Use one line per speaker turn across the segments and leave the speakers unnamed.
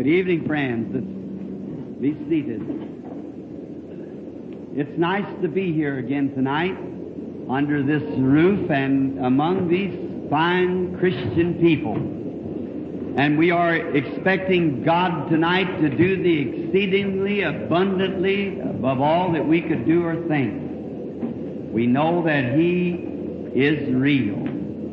Evening, friends. Be seated. It's nice to be here again tonight under this roof and among these fine Christian people. And we are expecting God tonight to do the exceedingly abundantly above all that we could do or think. We know that He is real.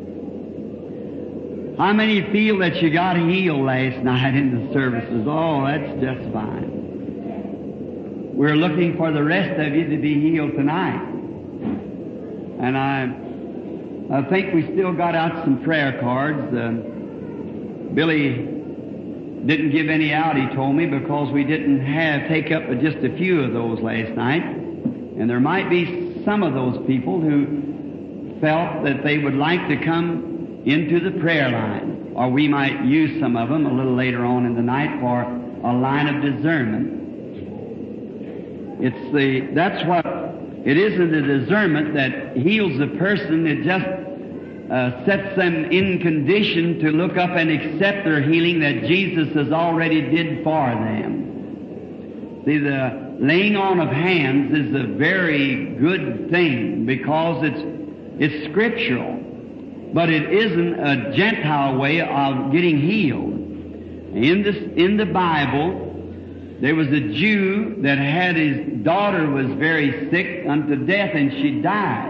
How many feel that you got healed last night in the services? Oh, that's just fine. We're looking for the rest of you to be healed tonight. And I think we still got out some prayer cards. Billy didn't give any out, he told me, because we didn't take up just a few of those last night. And there might be some of those people who felt that they would like to come into the prayer line, or we might use some of them a little later on in the night for a line of discernment. That's what it isn't the discernment that heals the person. It just sets them in condition to look up and accept their healing that Jesus has already did for them. See, the laying on of hands is a very good thing because it's scriptural. But it isn't a Gentile way of getting healed. In the Bible, there was a Jew that had his daughter was very sick unto death, and she died.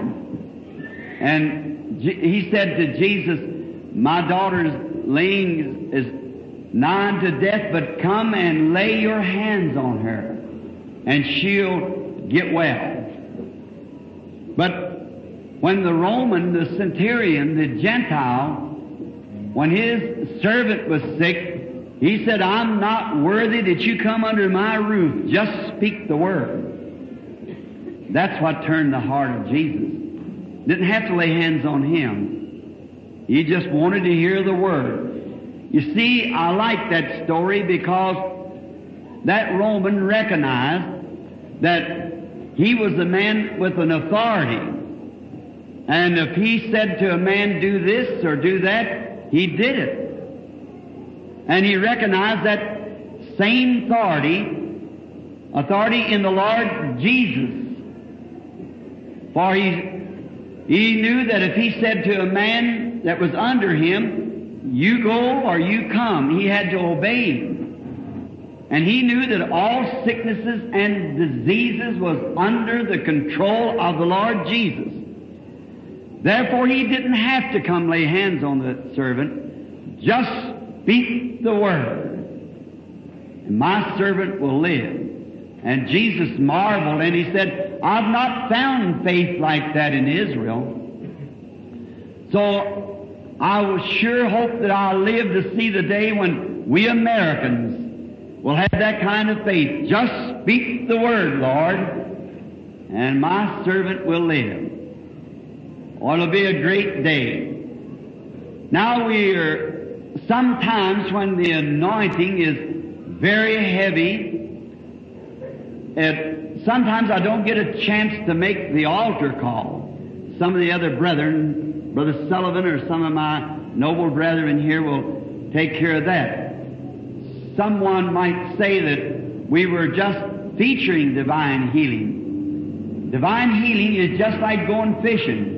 And he said to Jesus, "My daughter's laying is nigh unto death, but come and lay your hands on her, and she'll get well." But when the Roman, the centurion, the Gentile, when his servant was sick, he said, "I'm not worthy that you come under my roof. Just speak the word." That's what turned the heart of Jesus. Didn't have to lay hands on him. He just wanted to hear the word. You see, I like that story because that Roman recognized that he was a man with an authority. And if he said to a man, "Do this or do that," he did it. And he recognized that same authority in the Lord Jesus. For he knew that if he said to a man that was under him, "You go or you come," he had to obey him. And he knew that all sicknesses and diseases was under the control of the Lord Jesus. Therefore, he didn't have to come lay hands on the servant. Just speak the word, and my servant will live. And Jesus marveled, and he said, "I've not found faith like that in Israel." So I will sure hope that I'll live to see the day when we Americans will have that kind of faith. Just speak the word, Lord, and my servant will live. Oh, it'll be a great day. Now sometimes when the anointing is very heavy, sometimes I don't get a chance to make the altar call. Some of the other brethren, Brother Sullivan or some of my noble brethren here will take care of that. Someone might say that we were just featuring divine healing. Divine healing is just like going fishing.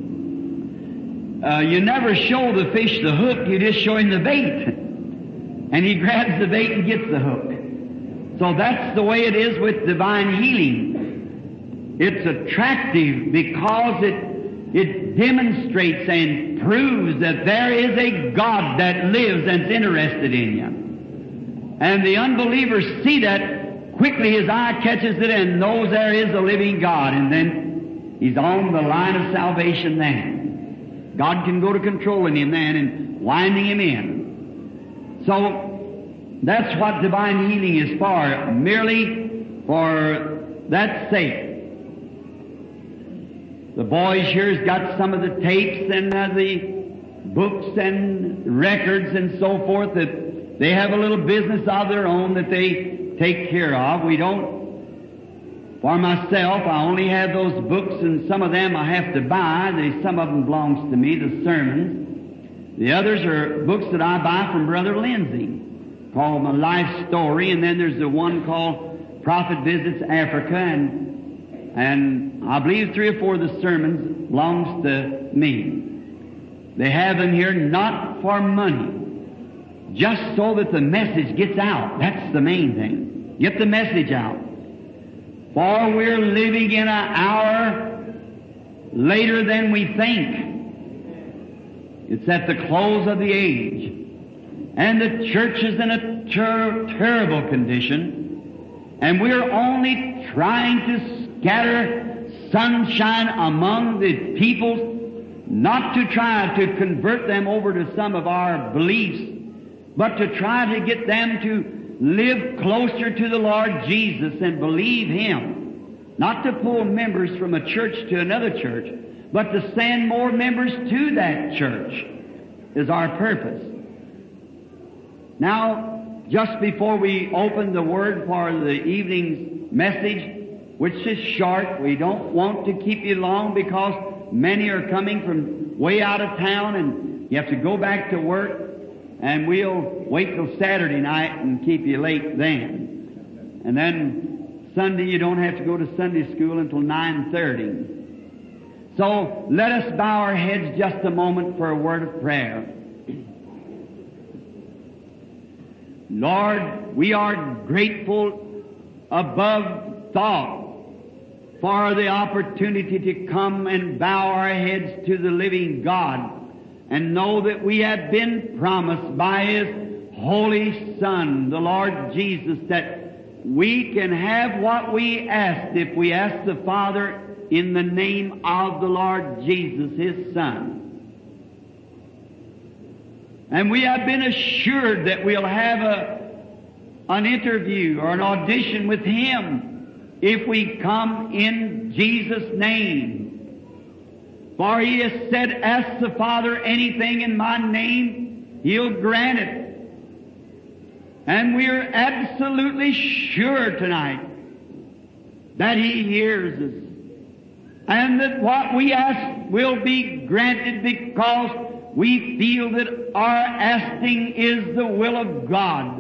You never show the fish the hook, you just show him the bait. And he grabs the bait and gets the hook. So that's the way it is with divine healing. It's attractive because it demonstrates and proves that there is a God that lives and's interested in you. And the unbelievers see that, quickly his eye catches it and knows there is a living God, and then he's on the line of salvation then. God can go to controlling him then and winding him in. So that's what divine healing is for, merely for that sake. The boys here's got some of the tapes and the books and records and so forth that they have a little business of their own that they take care of. We don't. For myself, I only have those books, and some of them I have to buy. Some of them belongs to me, the sermons. The others are books that I buy from Brother Lindsay. called My Life Story, and then there's the one called Prophet Visits Africa, and I believe 3 or 4 of the sermons belongs to me. They have them here not for money, just so that the message gets out. That's the main thing. Get the message out. For we're living in an hour later than we think. It's at the close of the age. And the church is in a terrible condition. And we're only trying to scatter sunshine among the people, not to try to convert them over to some of our beliefs, but to try to get them to live closer to the Lord Jesus and believe Him. Not to pull members from a church to another church, but to send more members to that church is our purpose. Now, just before we open the Word for the evening's message, which is short, we don't want to keep you long because many are coming from way out of town and you have to go back to work, and we'll wait till Saturday night and keep you late then. And then Sunday you don't have to go to Sunday school until 9:30. So let us bow our heads just a moment for a word of prayer. Lord, we are grateful above thought for the opportunity to come and bow our heads to the living God and know that we have been promised by His Holy Son, the Lord Jesus, that we can have what we asked if we ask the Father in the name of the Lord Jesus, His Son. And we have been assured that we'll have an interview or an audition with Him if we come in Jesus' name. For He has said, ask the Father anything in My name, He'll grant it. And we are absolutely sure tonight that He hears us, and that what we ask will be granted because we feel that our asking is the will of God.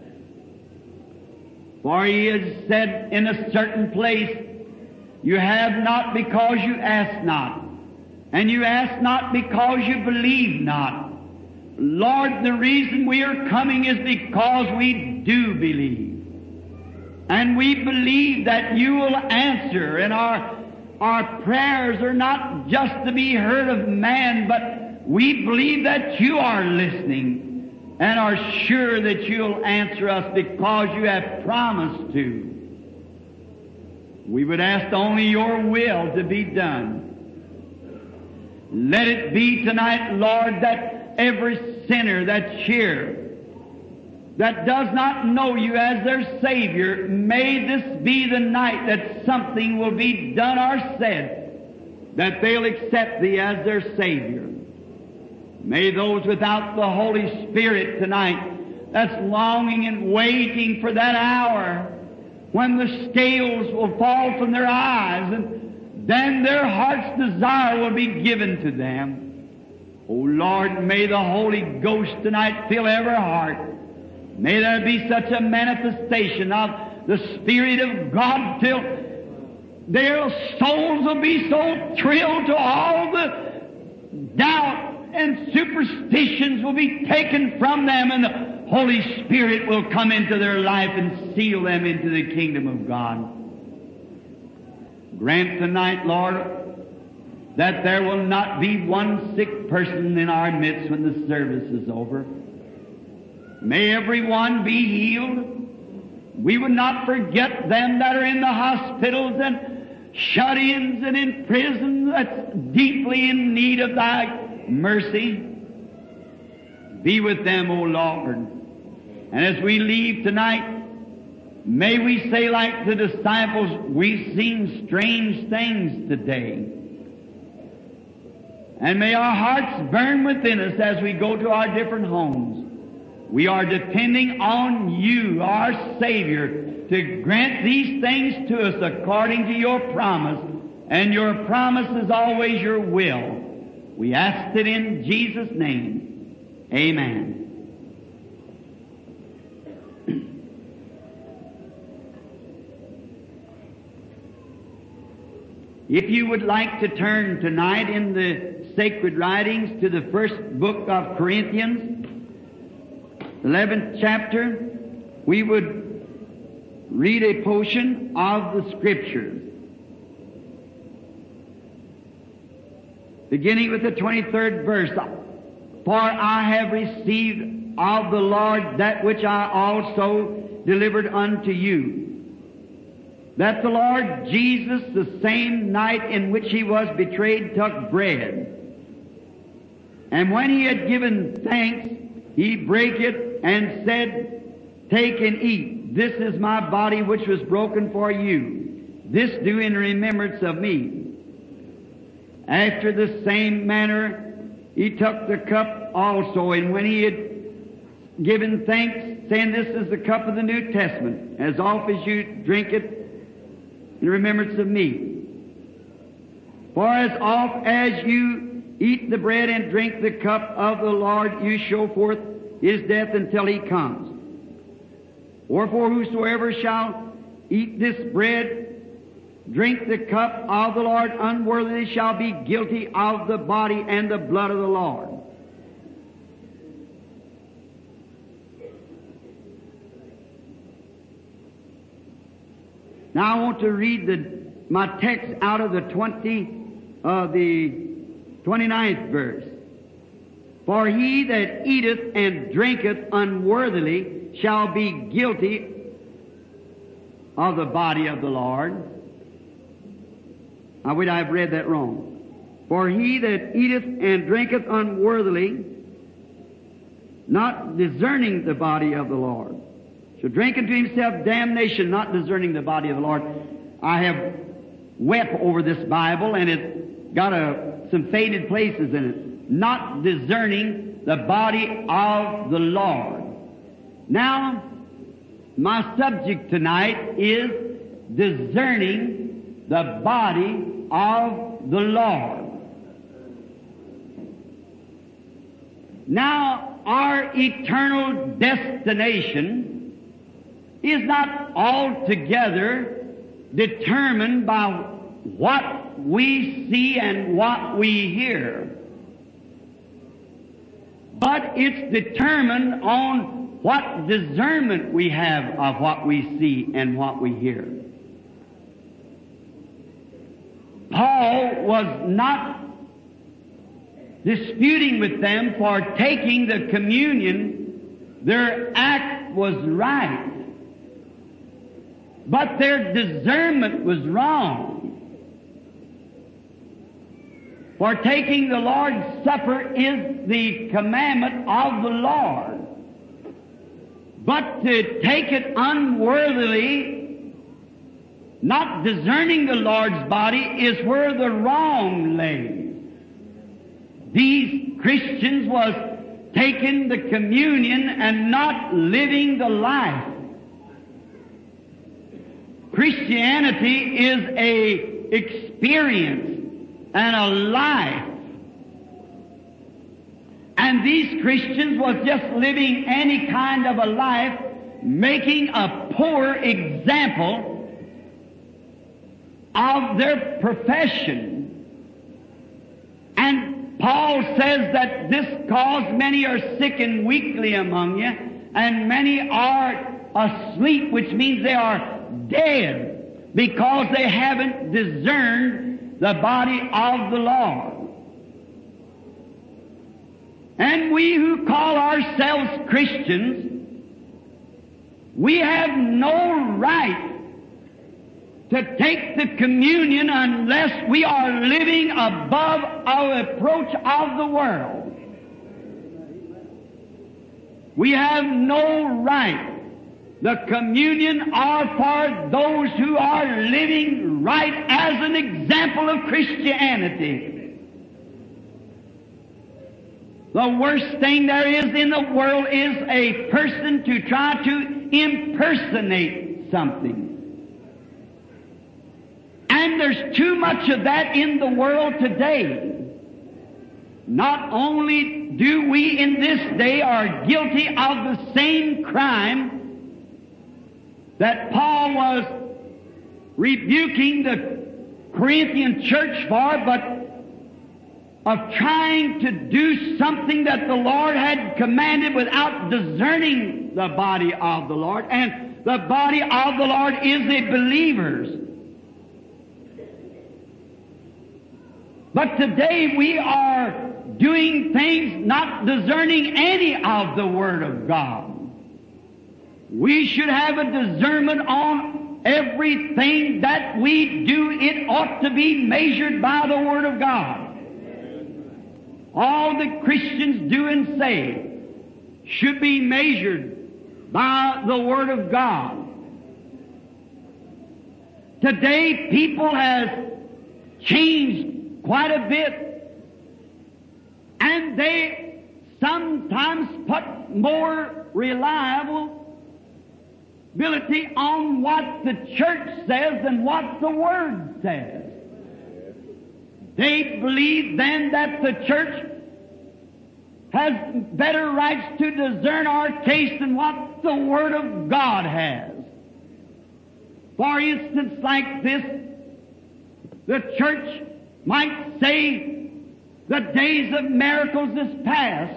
For He has said in a certain place, you have not because you ask not, and you ask not because you believe not. Lord, the reason we are coming is because we do believe. And we believe that You will answer, and our prayers are not just to be heard of man, but we believe that You are listening and are sure that You'll answer us because You have promised to. We would ask only Your will to be done. Let it be tonight, Lord, that every sinner that's here that does not know You as their Savior, may this be the night that something will be done or said that they'll accept Thee as their Savior. May those without the Holy Spirit tonight that's longing and waiting for that hour when the scales will fall from their eyes and then their heart's desire will be given to them. Oh Lord, may the Holy Ghost tonight fill every heart. May there be such a manifestation of the Spirit of God till their souls will be so thrilled to all the doubt and superstitions will be taken from them, and the Holy Spirit will come into their life and seal them into the kingdom of God. Grant tonight, Lord, that there will not be one sick person in our midst when the service is over. May everyone be healed. We would not forget them that are in the hospitals and shut-ins and in prison that's deeply in need of Thy mercy. Be with them, O Lord. And as we leave tonight, may we say like the disciples, we've seen strange things today. And may our hearts burn within us as we go to our different homes. We are depending on You, our Savior, to grant these things to us according to Your promise. And Your promise is always Your will. We ask it in Jesus' name. Amen. If you would like to turn tonight in the sacred writings to the first book of Corinthians, 11th chapter, we would read a portion of the Scriptures. Beginning with the 23rd verse, "For I have received of the Lord that which I also delivered unto you, that the Lord Jesus, the same night in which he was betrayed, took bread. And when he had given thanks, he brake it and said, Take and eat. This is my body which was broken for you. This do in remembrance of me. After the same manner, he took the cup also, and when he had given thanks, saying, This is the cup of the New Testament. As oft as you drink it, in remembrance of me. For as oft as you eat the bread and drink the cup of the Lord, you show forth his death until he comes. Wherefore whosoever shall eat this bread, drink the cup of the Lord unworthily, shall be guilty of the body and the blood of the Lord. Now I want to read my text out of the 29th verse. For he that eateth and drinketh unworthily shall be guilty of the body of the Lord. Now wait, I've read that wrong. For he that eateth and drinketh unworthily, not discerning the body of the Lord, shall drink unto himself damnation, not discerning the body of the Lord. I have wept over this Bible, and it's got some faded places in it. Not discerning the body of the Lord. Now, my subject tonight is discerning the body of the Lord. Now, our eternal destination is not altogether determined by what we see and what we hear, but it's determined on what discernment we have of what we see and what we hear. Paul was not disputing with them for taking the communion. Their act was right, but their discernment was wrong. For taking the Lord's Supper is the commandment of the Lord. But to take it unworthily, not discerning the Lord's body, is where the wrong lay. These Christians was taking the communion and not living the life. Christianity is a experience and a life. And these Christians was just living any kind of a life, making a poor example of their profession. And Paul says that this cause many are sick and weakly among you, and many are asleep, which means they are dead, because they haven't discerned the body of the Lord. And we who call ourselves Christians, we have no right to take the communion unless we are living above our approach of the world. We have no right. The communion are for those who are living right as an example of Christianity. The worst thing there is in the world is a person to try to impersonate something. And there's too much of that in the world today. Not only do we in this day are guilty of the same crime that Paul was rebuking the Corinthian church for, but of trying to do something that the Lord had commanded without discerning the body of the Lord. And the body of the Lord is the believers. But today we are doing things not discerning any of the Word of God. We should have a discernment on everything that we do. It ought to be measured by the Word of God. All that Christians do and say should be measured by the Word of God. Today people have changed quite a bit, and they sometimes put more reliability on what the church says than what the Word says. They believe then that the church has better rights to discern our case than what the Word of God has. For instance, like this, the church might say the days of miracles is past.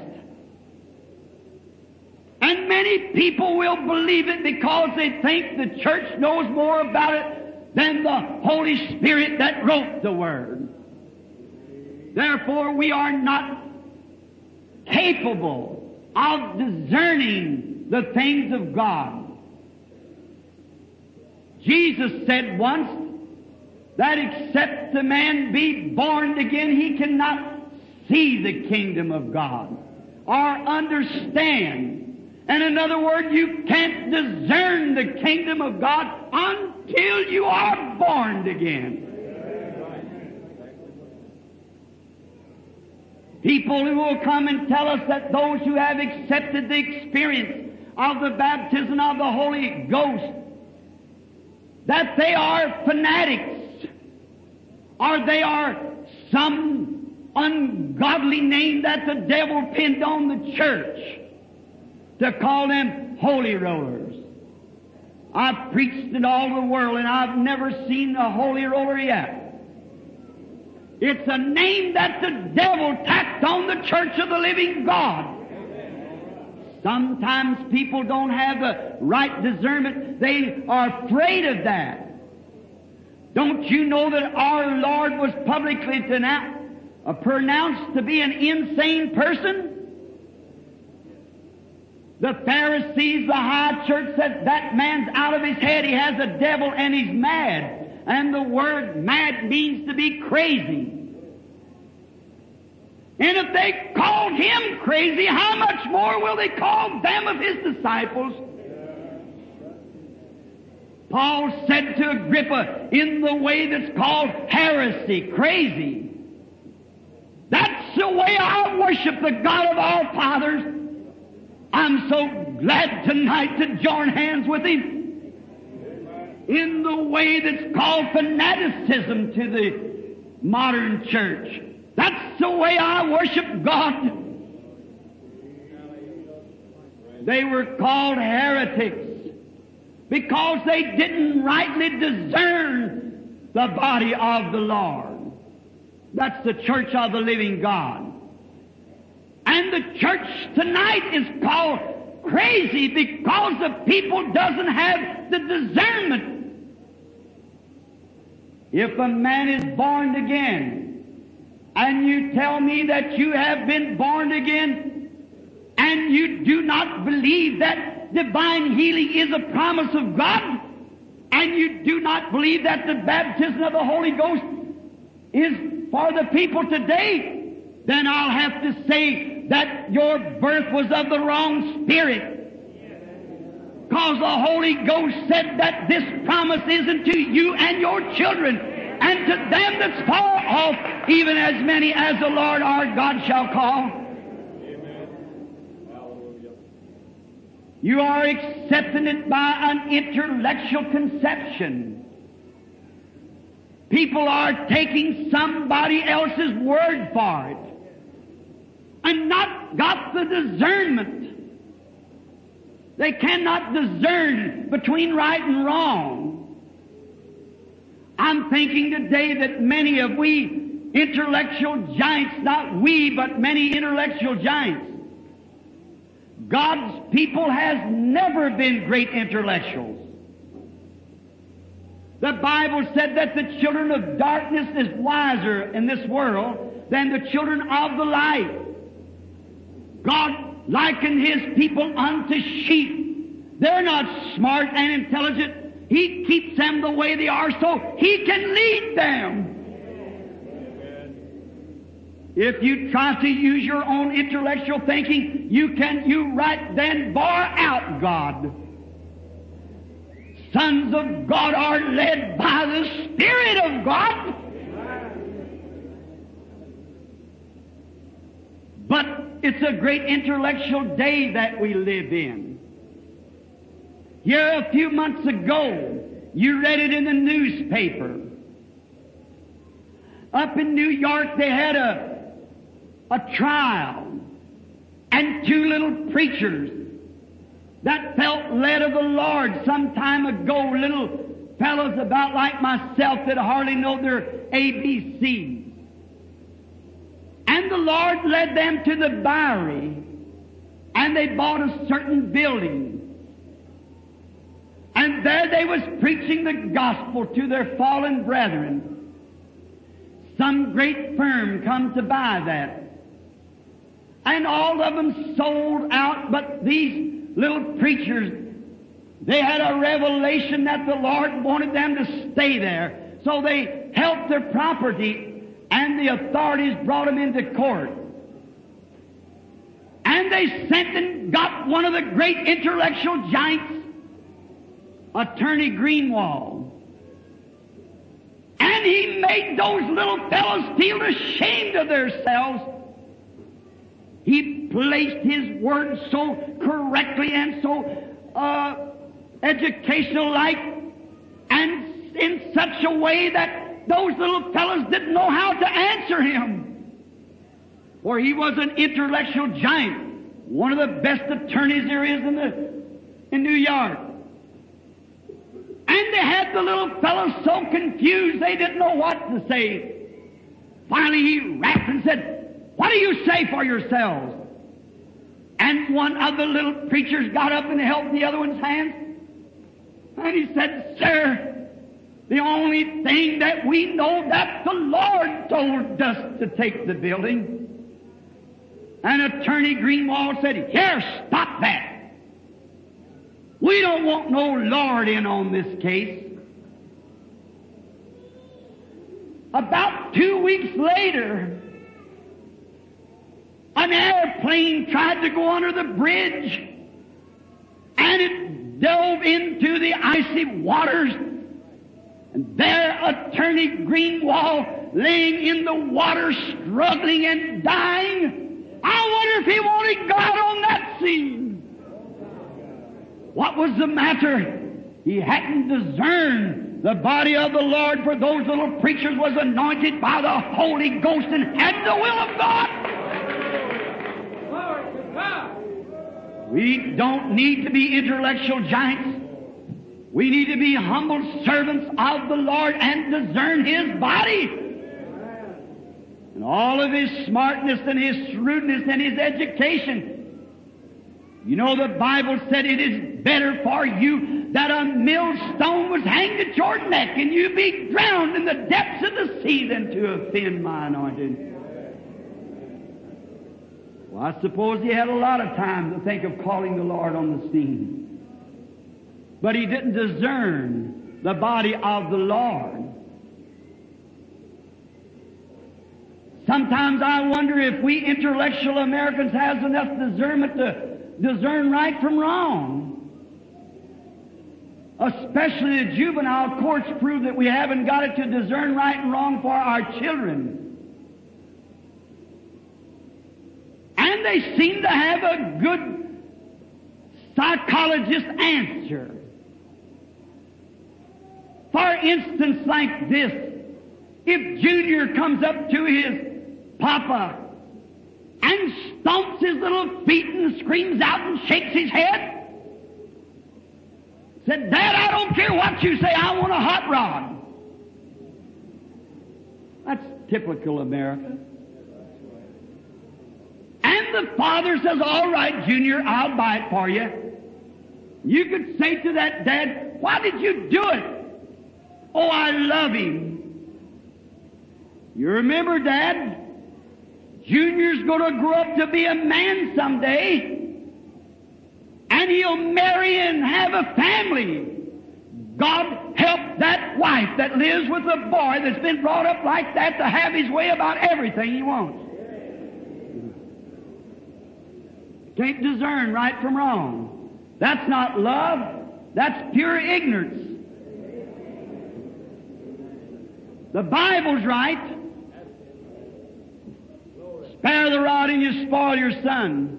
And many people will believe it because they think the church knows more about it than the Holy Spirit that wrote the Word. Therefore, we are not capable of discerning the things of God. Jesus said once that except a man be born again, he cannot see the kingdom of God or understand. And in other words, you can't discern the kingdom of God until you are born again. People who will come and tell us that those who have accepted the experience of the baptism of the Holy Ghost, that they are fanatics, or they are some ungodly name that the devil pinned on the church to call them holy rollers. I've preached in all the world, and I've never seen a holy roller yet. It's a name that the devil tacked on the church of the living God. Sometimes people don't have the right discernment. They are afraid of that. Don't you know that our Lord was publicly pronounced to be an insane person? The Pharisees, the high church, said that man's out of his head. He has a devil and he's mad. And the word mad means to be crazy. And if they called him crazy, how much more will they call them of his disciples? Paul said to Agrippa, in the way that's called heresy, crazy. That's the way I worship the God of all fathers. I'm so glad tonight to join hands with him in the way that's called fanaticism to the modern church. That's the way I worship God. They were called heretics because they didn't rightly discern the body of the Lord. That's the church of the living God. And the church tonight is called crazy because the people doesn't have the discernment. If a man is born again, and you tell me that you have been born again, and you do not believe that divine healing is a promise of God, and you do not believe that the baptism of the Holy Ghost is for the people today, then I'll have to say that your birth was of the wrong spirit. Because the Holy Ghost said that this promise is unto you and your children, and to them that's far off, even as many as the Lord our God shall call. You are accepting it by an intellectual conception. People are taking somebody else's word for it and not got the discernment. They cannot discern between right and wrong. I'm thinking today that many of we intellectual giants, not we, but many intellectual giants, God's people has never been great intellectuals. The Bible said that the children of darkness is wiser in this world than the children of the light. God likened His people unto sheep. They're not smart and intelligent. He keeps them the way they are so He can lead them. If you try to use your own intellectual thinking, you right then bar out God. Sons of God are led by the Spirit of God. But it's a great intellectual day that we live in. Here a few months ago, you read it in the newspaper. Up in New York, they had a trial, and two little preachers that felt led of the Lord some time ago, little fellows about like myself that hardly know their ABC. And the Lord led them to the Bowery, and they bought a certain building. And there they was preaching the gospel to their fallen brethren. Some great firm come to buy that. And all of them sold out, but these little preachers, they had a revelation that the Lord wanted them to stay there. So they held their property, and the authorities brought them into court. And they sent and got one of the great intellectual giants, Attorney Greenwald. And he made those little fellows feel ashamed of themselves. He placed His Word so correctly and so educational-like and in such a way that those little fellows didn't know how to answer Him. For he was an intellectual giant, one of the best attorneys there is in New York. And they had the little fellows so confused they didn't know what to say. Finally he rapped and said, "What do you say for yourselves?" And one of the little preachers got up and held the other one's hand. And he said, "Sir, the only thing that we know that the Lord told us to take the building." And Attorney Greenwald said, "Here, stop that. We don't want no Lord in on this case." About 2 weeks later, an airplane tried to go under the bridge, and it dove into the icy waters. And there Attorney Greenwald laying in the water, struggling and dying. I wonder if he wanted God on that scene. What was the matter? He hadn't discerned the body of the Lord, for those little preachers was anointed by the Holy Ghost and had the will of God. We don't need to be intellectual giants. We need to be humble servants of the Lord and discern His body. And all of His smartness and His shrewdness and His education. You know, the Bible said it is better for you that a millstone was hanged at your neck and you be drowned in the depths of the sea than to offend my anointed. Well, I suppose he had a lot of time to think of calling the Lord on the scene. But he didn't discern the body of the Lord. Sometimes I wonder if we intellectual Americans have enough discernment to discern right from wrong. Especially the juvenile courts prove that we haven't got it to discern right and wrong for our children. And they seem to have a good psychologist answer. For instance, like this, if Junior comes up to his papa and stomps his little feet and screams out and shakes his head, said, "Dad, I don't care what you say, I want a hot rod." That's typical America. And the father says, all right, Junior, I'll buy it for you. You could say to that dad, why did you do it? Oh, I love him. You remember, Dad, Junior's going to grow up to be a man someday, and he'll marry and have a family. God help that wife that lives with a boy that's been brought up like that to have his way about everything he wants. Can't discern right from wrong. That's not love. That's pure ignorance. The Bible's right. Spare the rod and you spoil your son.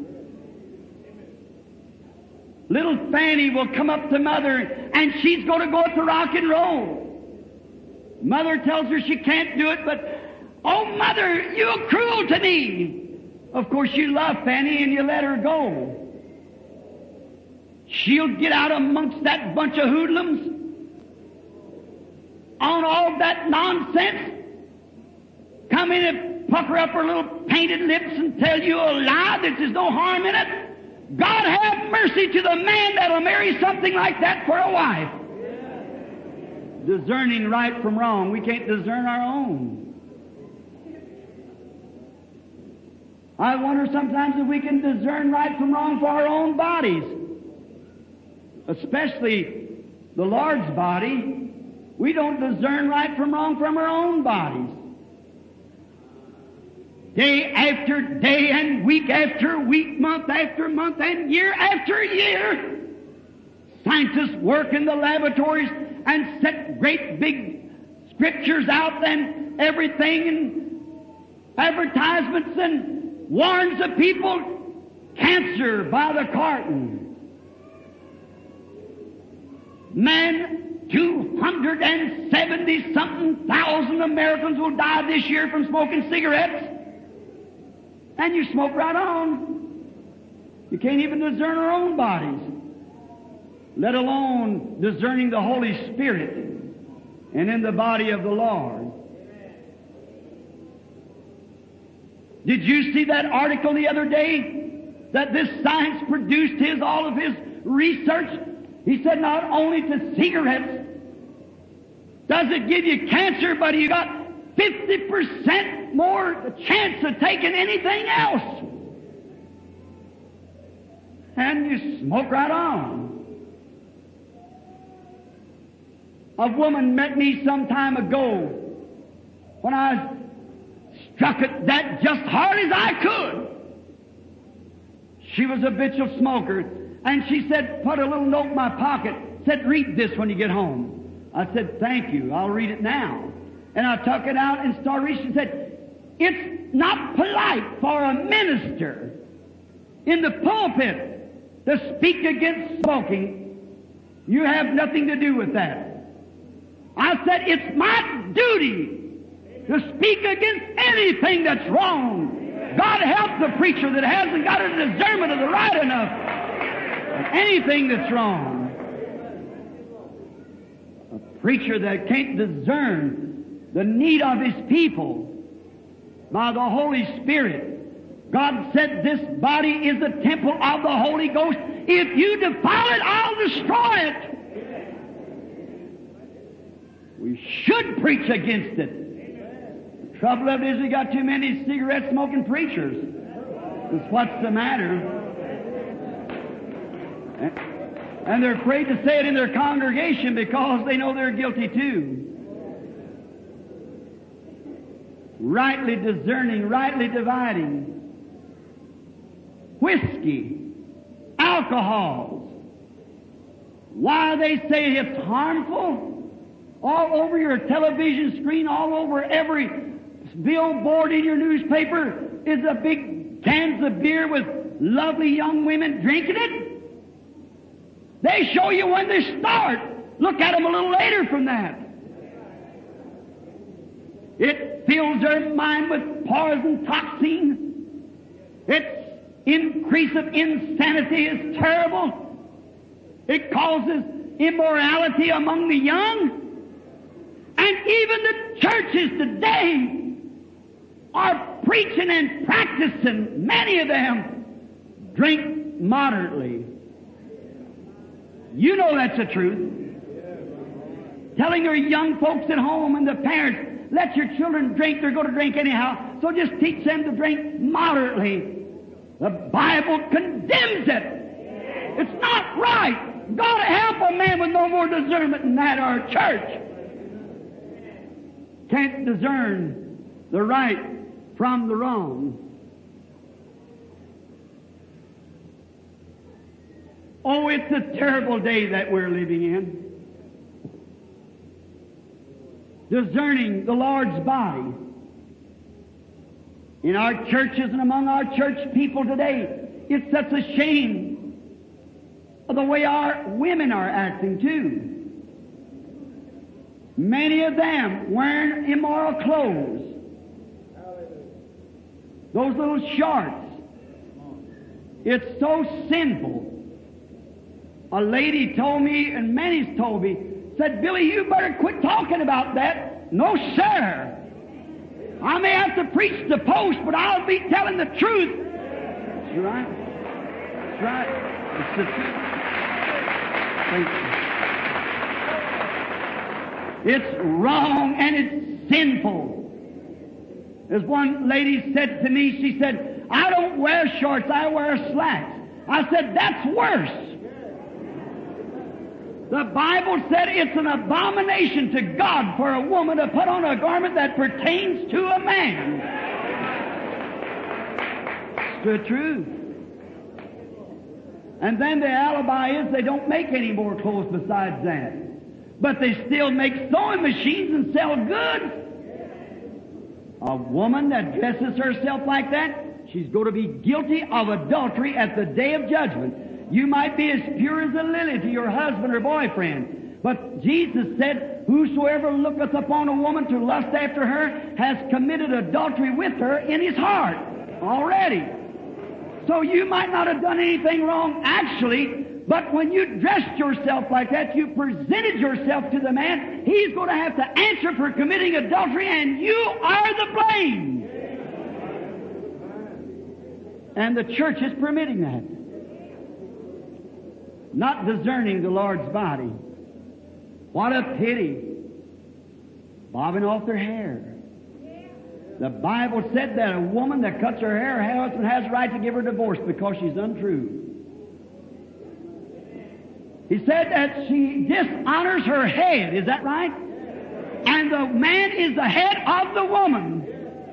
Little Fanny will come up to Mother and she's going to go to rock and roll. Mother tells her she can't do it, but, oh, Mother, you're cruel to me. Of course, you love Fanny and you let her go. She'll get out amongst that bunch of hoodlums on all that nonsense, come in and pucker up her little painted lips and tell you a lie that there's no harm in it. God have mercy to the man that'll marry something like that for a wife. Discerning right from wrong. We can't discern our own. I wonder sometimes if we can discern right from wrong for our own bodies, especially the Lord's body. We don't discern right from wrong from our own bodies. Day after day and week after week, month after month and year after year, scientists work in the laboratories and set great big scriptures out and everything and advertisements and warns the people cancer by the carton. Man, 270-something thousand Americans will die this year from smoking cigarettes. And you smoke right on. You can't even discern our own bodies, let alone discerning the Holy Spirit and in the body of the Lord. Did you see that article the other day that this science produced all of his research? He said not only to cigarettes does it give you cancer, but you got 50% more chance of taking anything else. And you smoke right on. A woman met me some time ago when I struck it that just hard as I could. She was a habitual smoker, and she said, put a little note in my pocket, said, read this when you get home. I said, thank you, I'll read it now. And I took it out and started reading and said, it's not polite for a minister in the pulpit to speak against smoking. You have nothing to do with that. I said, it's my duty to speak against anything that's wrong. God help the preacher that hasn't got a discernment of the right enough of anything that's wrong. A preacher that can't discern the need of his people by the Holy Spirit. God said this body is the temple of the Holy Ghost. If you defile it, I'll destroy it. We should preach against it. The trouble of it is we got too many cigarette-smoking preachers. That's what's the matter. And they're afraid to say it in their congregation because they know they're guilty too. Rightly discerning, rightly dividing. Whiskey, alcohols. Why they say it's harmful? All over your television screen, all over every billboard in your newspaper is a big cans of beer with lovely young women drinking it. They show you when they start. Look at them a little later from that. It fills their mind with poison toxins. Its increase of insanity is terrible. It causes immorality among the young. And even the
churches today are preaching and practicing, many of them drink moderately. You know that's the truth. Telling your young folks at home and the parents, let your children drink, they're going to drink anyhow, so just teach them to drink moderately. The Bible condemns it. It's not right. God help a man with no more discernment than that, our church. Can't discern the right from the wrong. Oh, it's a terrible day that we're living in. Discerning the Lord's body. In our churches and among our church people today, it's such a shame of the way our women are acting too. Many of them wearing immoral clothes. Those little shorts. It's so sinful. A lady told me, and many's told me, said, Billy, you better quit talking about that. No, sir. I may have to preach the post, but I'll be telling the truth. That's right. That's right. It's the truth. It's wrong and it's sinful. As one lady said to me, she said, I don't wear shorts, I wear slacks. I said, that's worse. The Bible said it's an abomination to God for a woman to put on a garment that pertains to a man. It's the truth. And then the alibi is they don't make any more clothes besides that. But they still make sewing machines and sell goods. A woman that dresses herself like that, she's going to be guilty of adultery at the day of judgment. You might be as pure as a lily to your husband or boyfriend, but Jesus said, whosoever looketh upon a woman to lust after her has committed adultery with her in his heart already. So you might not have done anything wrong actually, but when you dressed yourself like that, you presented yourself to the man, he's going to have to answer for committing adultery, and you are the blame. And the church is permitting that. Not discerning the Lord's body. What a pity. Bobbing off their hair. The Bible said that a woman that cuts her hair, her husband has the right to give her divorce because she's untrue. He said that she dishonors her head. Is that right? And the man is the head of the woman.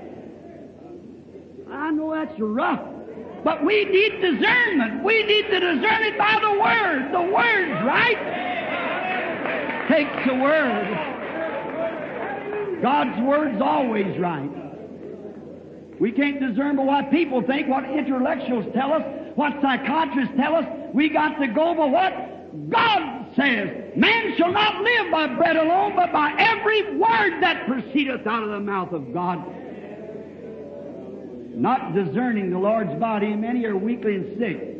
I know that's rough. But we need discernment. We need to discern it by the Word. The Word's right. Takes the Word. God's Word's always right. We can't discern by what people think, what intellectuals tell us, what psychiatrists tell us. We got to go by what God says. Man shall not live by bread alone, but by every word that proceedeth out of the mouth of God. Not discerning the Lord's body, many are weakly and sick.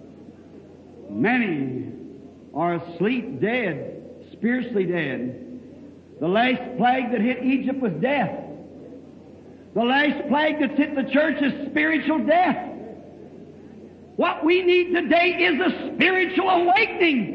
Many are asleep, dead, spiritually dead. The last plague that hit Egypt was death. The last plague that's hit the church is spiritual death. What we need today is a spiritual awakening.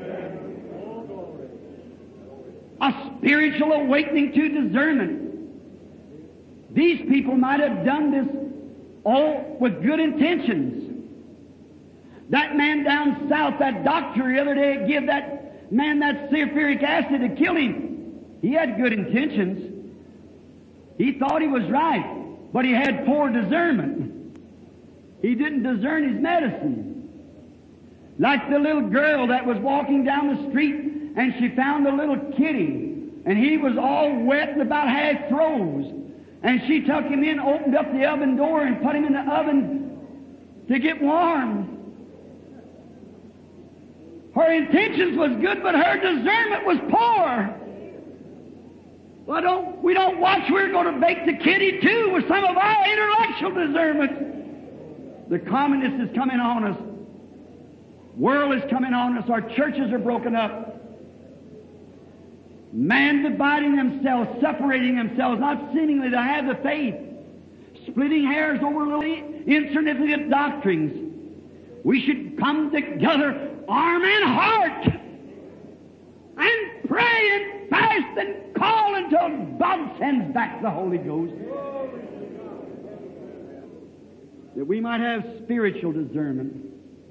A spiritual awakening to discernment. These people might have done this all with good intentions. That man down south, that doctor the other day, gave that man that sulfuric acid to kill him. He had good intentions. He thought he was right, but he had poor discernment. He didn't discern his medicine. Like the little girl that was walking down the street and she found a little kitty, and he was all wet and about half froze. And she took him in, opened up the oven door, and put him in the oven to get warm. Her intentions was good, but her discernment was poor. Well, we don't watch. We're going to bake the kitty too with some of our intellectual discernment. The communist is coming on us. World is coming on us. Our churches are broken up. Man dividing themselves, separating themselves, not seemingly to have the faith, splitting hairs over little insignificant doctrines. We should come together, arm and heart, and pray and fast and call until God sends back the Holy Ghost, that we might have spiritual discernment.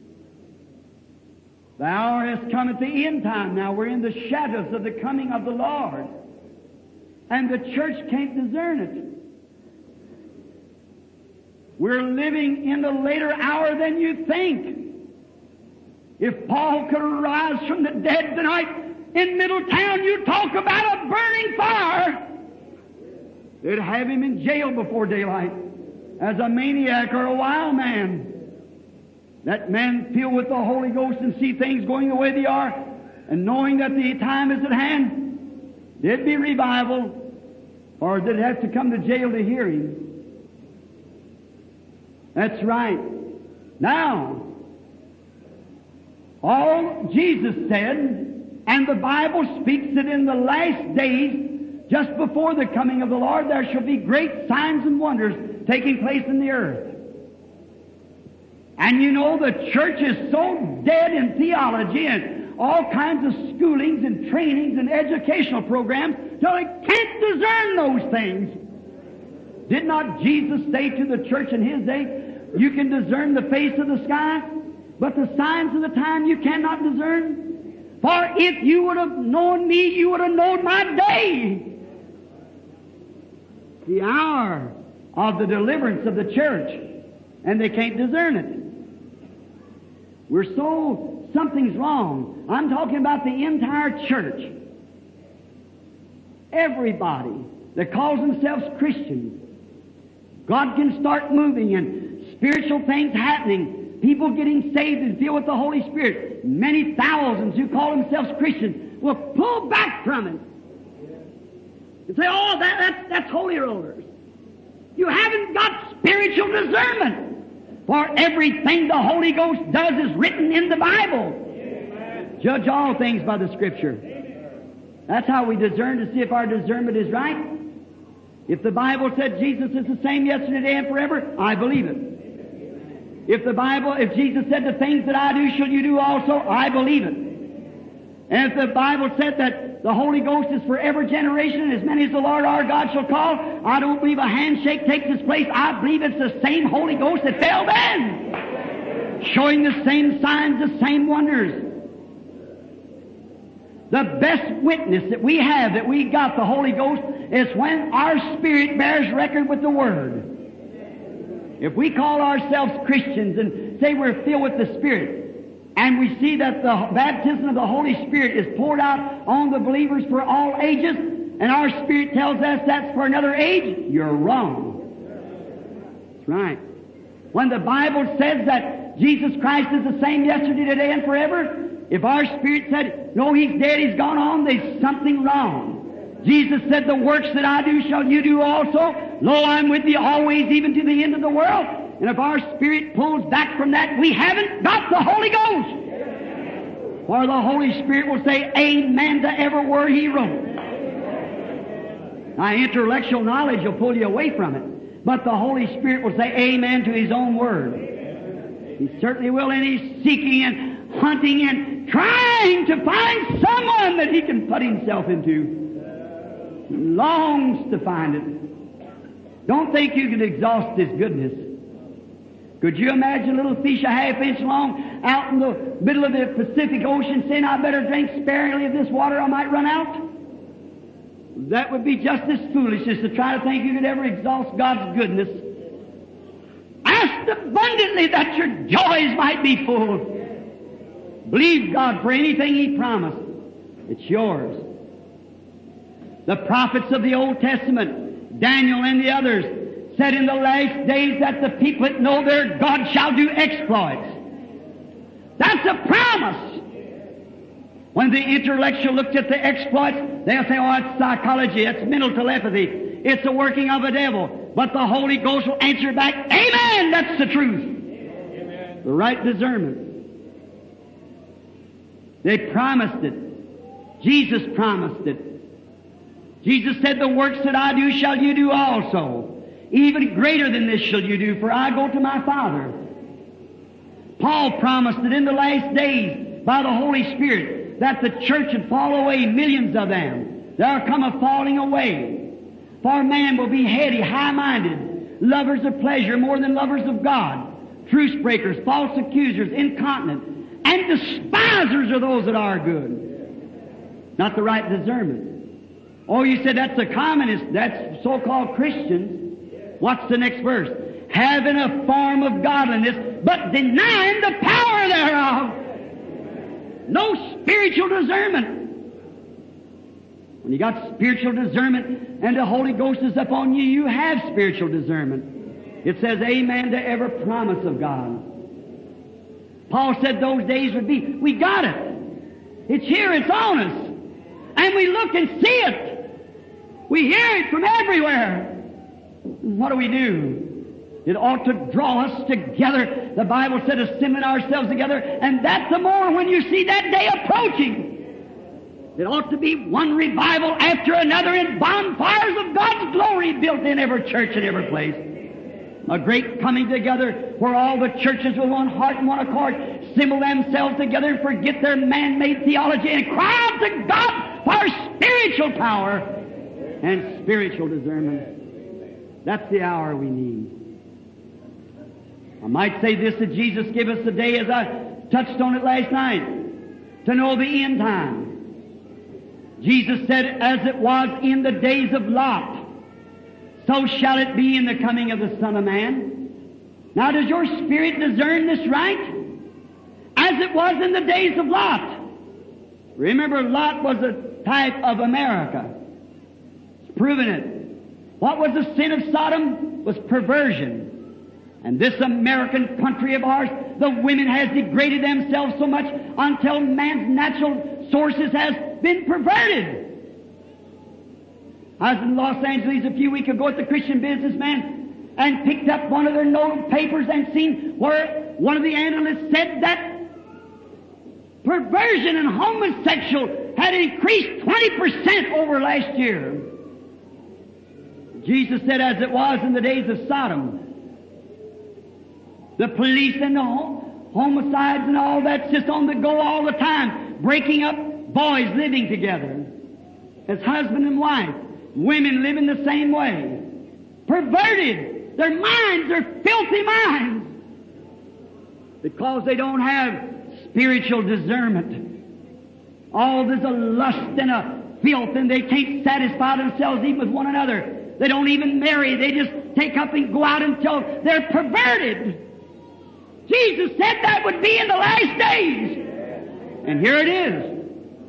The hour has come at the end time now. We're in the shadows of the coming of the Lord. And the church can't discern it. We're living in the later hour than you think. If Paul could arise from the dead tonight in Middletown, you talk about a burning fire. They'd have him in jail before daylight as a maniac or a wild man. That man filled with the Holy Ghost and see things going the way they are, and knowing that the time is at hand, there'd be revival, or they'd have to come to jail to hear him. That's right. Now, all Jesus said, and the Bible speaks that in the last days, just before the coming of the Lord, there shall be great signs and wonders taking place in the earth. And you know, the church is so dead in theology and all kinds of schoolings and trainings and educational programs till it can't discern those things. Did not Jesus say to the church in His day, you can discern the face of the sky, but the signs of the time you cannot discern? For if you would have known me, you would have known my day. The hour of the deliverance of the church, and they can't discern it. Something's wrong. I'm talking about the entire church. Everybody that calls themselves Christians, God can start moving and spiritual things happening, people getting saved and filled with the Holy Spirit. Many thousands who call themselves Christians will pull back from it and say, oh, that's holy rollers. You haven't got spiritual discernment. For everything the Holy Ghost does is written in the Bible. Amen. Judge all things by the Scripture. Amen. That's how we discern, to see if our discernment is right. If the Bible said Jesus is the same yesterday, today, and forever, I believe it. If Jesus said the things that I do shall you do also, I believe it. And if the Bible said that the Holy Ghost is for every generation, and as many as the Lord our God shall call, I don't believe a handshake takes its place. I believe it's the same Holy Ghost that fell then, showing the same signs, the same wonders. The best witness that we have that we got the Holy Ghost is when our spirit bears record with the Word. If we call ourselves Christians and say we're filled with the Spirit, and we see that the baptism of the Holy Spirit is poured out on the believers for all ages, and our spirit tells us that's for another age, you're wrong. That's right. When the Bible says that Jesus Christ is the same yesterday, today, and forever, if our spirit said, no, He's dead, He's gone on, there's something wrong. Jesus said, the works that I do shall you do also. Lo, I'm with you always, even to the end of the world. And if our spirit pulls back from that, we haven't got the Holy Ghost. For the Holy Spirit will say amen to every word He wrote. Now, intellectual knowledge will pull you away from it. But the Holy Spirit will say amen to His own word. He certainly will, and He's seeking and hunting and trying to find someone that He can put Himself into. He longs to find it. Don't think you can exhaust His goodness. Could you imagine a little fish a half-inch long out in the middle of the Pacific Ocean saying, I better drink sparingly of this water, I might run out? That would be just as foolish as to try to think you could ever exhaust God's goodness. Ask abundantly that your joys might be full. Believe God for anything He promised. It's yours. The prophets of the Old Testament, Daniel and the others, said in the last days that the people that know their God shall do exploits. That's a promise. When the intellectual looks at the exploits, they'll say, oh, it's psychology, it's mental telepathy, it's the working of a devil. But the Holy Ghost will answer back, amen, that's the truth. Amen. The right discernment. They promised it. Jesus promised it. Jesus said, the works that I do shall you do also. Even greater than this shall you do, for I go to my Father. Paul promised that in the last days, by the Holy Spirit, that the church would fall away, millions of them. There will come a falling away. For man will be heady, high-minded, lovers of pleasure more than lovers of God, truce breakers, false accusers, incontinent, and despisers of those that are good. Not the right discernment. Oh, you said that's the communist, that's so-called Christians. What's the next verse? Having a form of godliness, but denying the power thereof. No spiritual discernment. When you got spiritual discernment and the Holy Ghost is upon you, you have spiritual discernment. It says amen to every promise of God. Paul said those days would be. We got it. It's here, it's on us. And we look and see it. We hear it from everywhere. What do? It ought to draw us together. The Bible said assembling ourselves together, and that's the more when you see that day approaching. It ought to be one revival after another and bonfires of God's glory built in every church and every place. A great coming together where all the churches with one heart and one accord assemble themselves together and forget their man-made theology and cry out to God for spiritual power and spiritual discernment. That's the hour we need. I might say this, that Jesus gave us today, as I touched on it last night, to know the end time. Jesus said, as it was in the days of Lot, so shall it be in the coming of the Son of Man. Now, does your spirit discern this right? As it was in the days of Lot. Remember, Lot was a type of America. It's proven it. What was the sin of Sodom? Was perversion. And this American country of ours, the women has degraded themselves so much until man's natural sources has been perverted. I was in Los Angeles a few weeks ago at the Christian Businessman and picked up one of their papers and seen where one of the analysts said that perversion and homosexual had increased 20% over last year. Jesus said, as it was in the days of Sodom. The police and the homicides and all that's just on the go all the time, breaking up boys living together as husband and wife, women living the same way, perverted. Their minds are filthy minds because they don't have spiritual discernment. Oh, there's a lust and a filth, and they can't satisfy themselves even with one another. They don't even marry. They just take up and go out until they're perverted. Jesus said that would be in the last days. And here it is.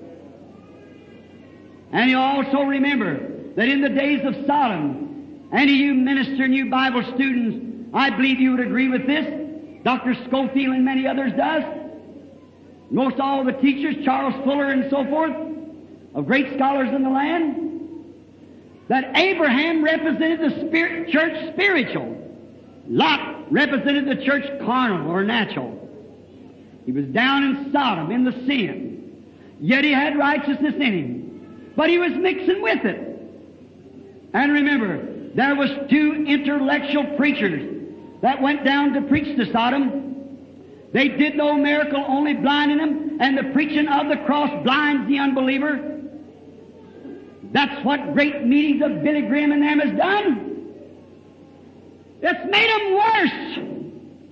And you also remember that in the days of Sodom, any of you minister and you Bible students, I believe you would agree with this. Dr. Schofield and many others does. Most all the teachers, Charles Fuller and so forth, of great scholars in the land, that Abraham represented the church spiritual. Lot represented the church carnal or natural. He was down in Sodom in the sin. Yet he had righteousness in him. But he was mixing with it. And remember, there was two intellectual preachers that went down to preach to Sodom. They did no miracle, only blinding them, and the preaching of the cross blinds the unbeliever. That's what great meetings of Billy Graham and them has done. It's made them worse.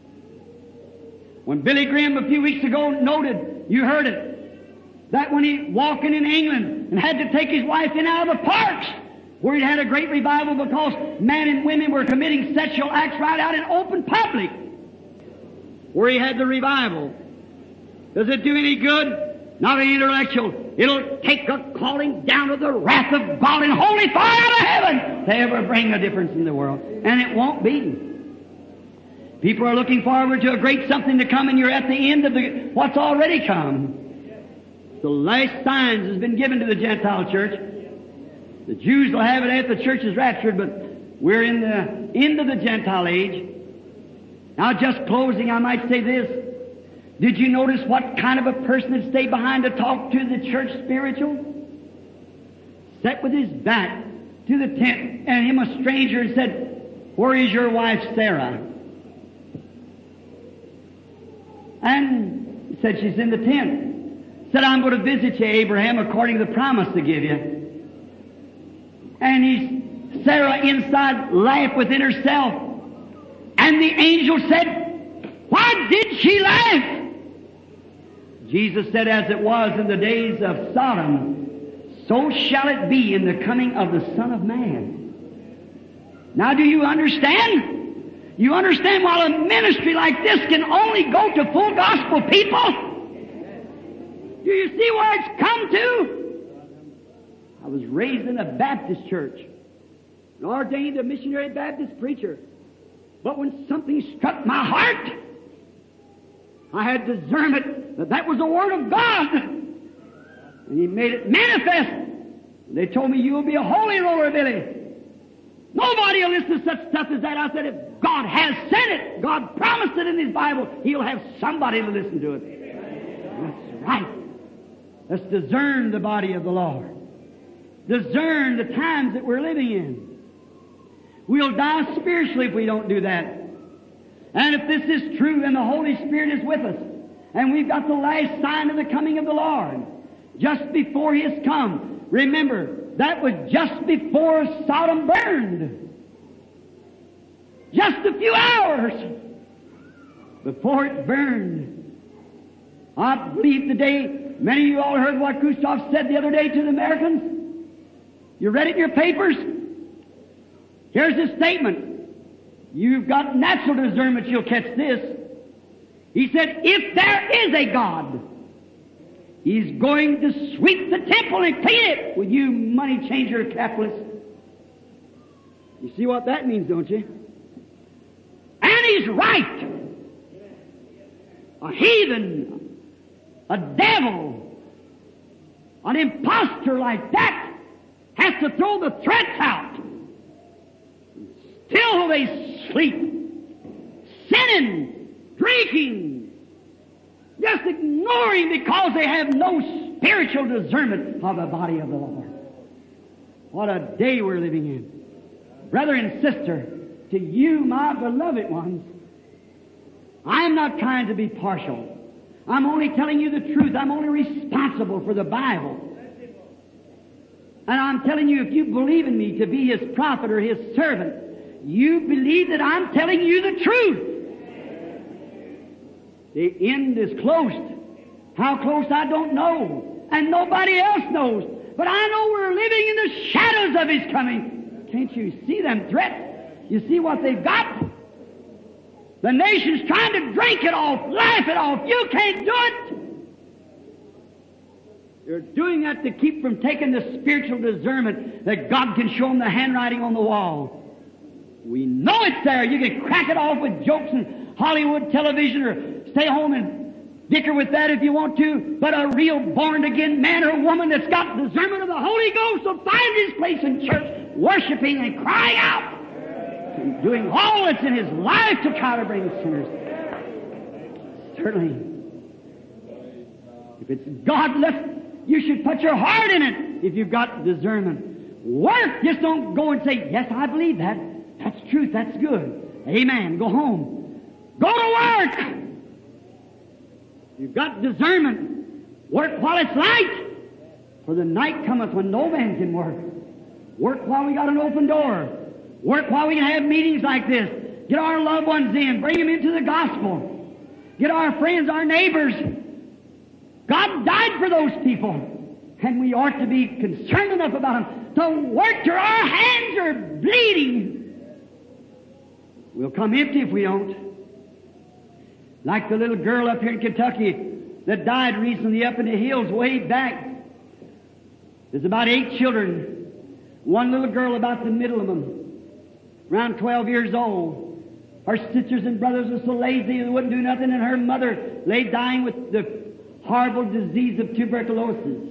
When Billy Graham a few weeks ago noted, you heard it, that when he walking in England and had to take his wife in out of the parks, where he had a great revival because men and women were committing sexual acts right out in open public, where he had the revival. Does it do any good? Not an intellectual. It'll take a calling down of the wrath of God and holy fire out of heaven to ever bring a difference in the world. And it won't be. People are looking forward to a great something to come, and you're at the end of what's already come. The last signs has been given to the Gentile church. The Jews will have it after the church is raptured, but we're in the end of the Gentile age. Now, just closing, I might say this. Did you notice what kind of a person had stayed behind to talk to the church spiritual? sat with his back to the tent, and him a stranger, and said, "Where is your wife Sarah?" And he said, "She's in the tent." Said, "I'm going to visit you, Abraham, according to the promise to give you." And Sarah inside laughed within herself. And the angel said, "Why did she laugh?" Jesus said, "As it was in the days of Sodom, so shall it be in the coming of the Son of Man." Now do you understand? You understand while a ministry like this can only go to full gospel people? Do you see where it's come to? I was raised in a Baptist church and ordained a missionary Baptist preacher. But when something struck my heart, I had discernment that that was the Word of God. And He made it manifest. They told me, "You'll be a holy roller, Billy." Nobody will listen to such stuff as that. I said, if God has said it, God promised it in His Bible, He'll have somebody to listen to it. That's right. Let's discern the body of the Lord. Discern the times that we're living in. We'll die spiritually if we don't do that. And if this is true, and the Holy Spirit is with us, and we've got the last sign of the coming of the Lord, just before He has come. Remember, that was just before Sodom burned. Just a few hours before it burned. I believe today, many of you all heard what Khrushchev said the other day to the Americans. You read it in your papers? Here's his statement. You've got natural discernment, you'll catch this. He said, if there is a God, He's going to sweep the temple and clean it with you money changer capitalists. You see what that means, don't you? And He's right. A heathen, a devil, an impostor like that has to throw the threats out. Still they sleep, sinning, drinking, just ignoring because they have no spiritual discernment of the body of the Lord. What a day we're living in. Brother and sister, to you, my beloved ones, I'm not trying to be partial. I'm only telling you the truth. I'm only responsible for the Bible. And I'm telling you, if you believe in me to be His prophet or His servant, you believe that I'm telling you the truth. The end is close. How close, I don't know. And nobody else knows. But I know we're living in the shadows of His coming. Can't you see them threats? You see what they've got? The nation's trying to drink it off, laugh it off. You can't do it. They're doing that to keep from taking the spiritual discernment that God can show them the handwriting on the wall. We know it's there. You can crack it off with jokes and Hollywood television, or stay home and dicker with that if you want to. But a real born-again man or woman that's got discernment of the Holy Ghost will find his place in church, worshiping and crying out, and doing all that's in his life to try to bring sinners. Certainly, if it's godless, you should put your heart in it if you've got discernment. Work. Just don't go and say, yes, I believe that. That's truth. That's good. Amen. Go home. Go to work. You've got discernment. Work while it's light. For the night cometh when no man can work. Work while we got an open door. Work while we can have meetings like this. Get our loved ones in. Bring them into the gospel. Get our friends, our neighbors. God died for those people. And we ought to be concerned enough about them to work till our hands are bleeding. We'll come empty if we don't. Like the little girl up here in Kentucky that died recently up in the hills way back. There's about 8 children. One little girl about the middle of them, around 12 years old. Her sisters and brothers were so lazy they wouldn't do nothing, and her mother lay dying with the horrible disease of tuberculosis.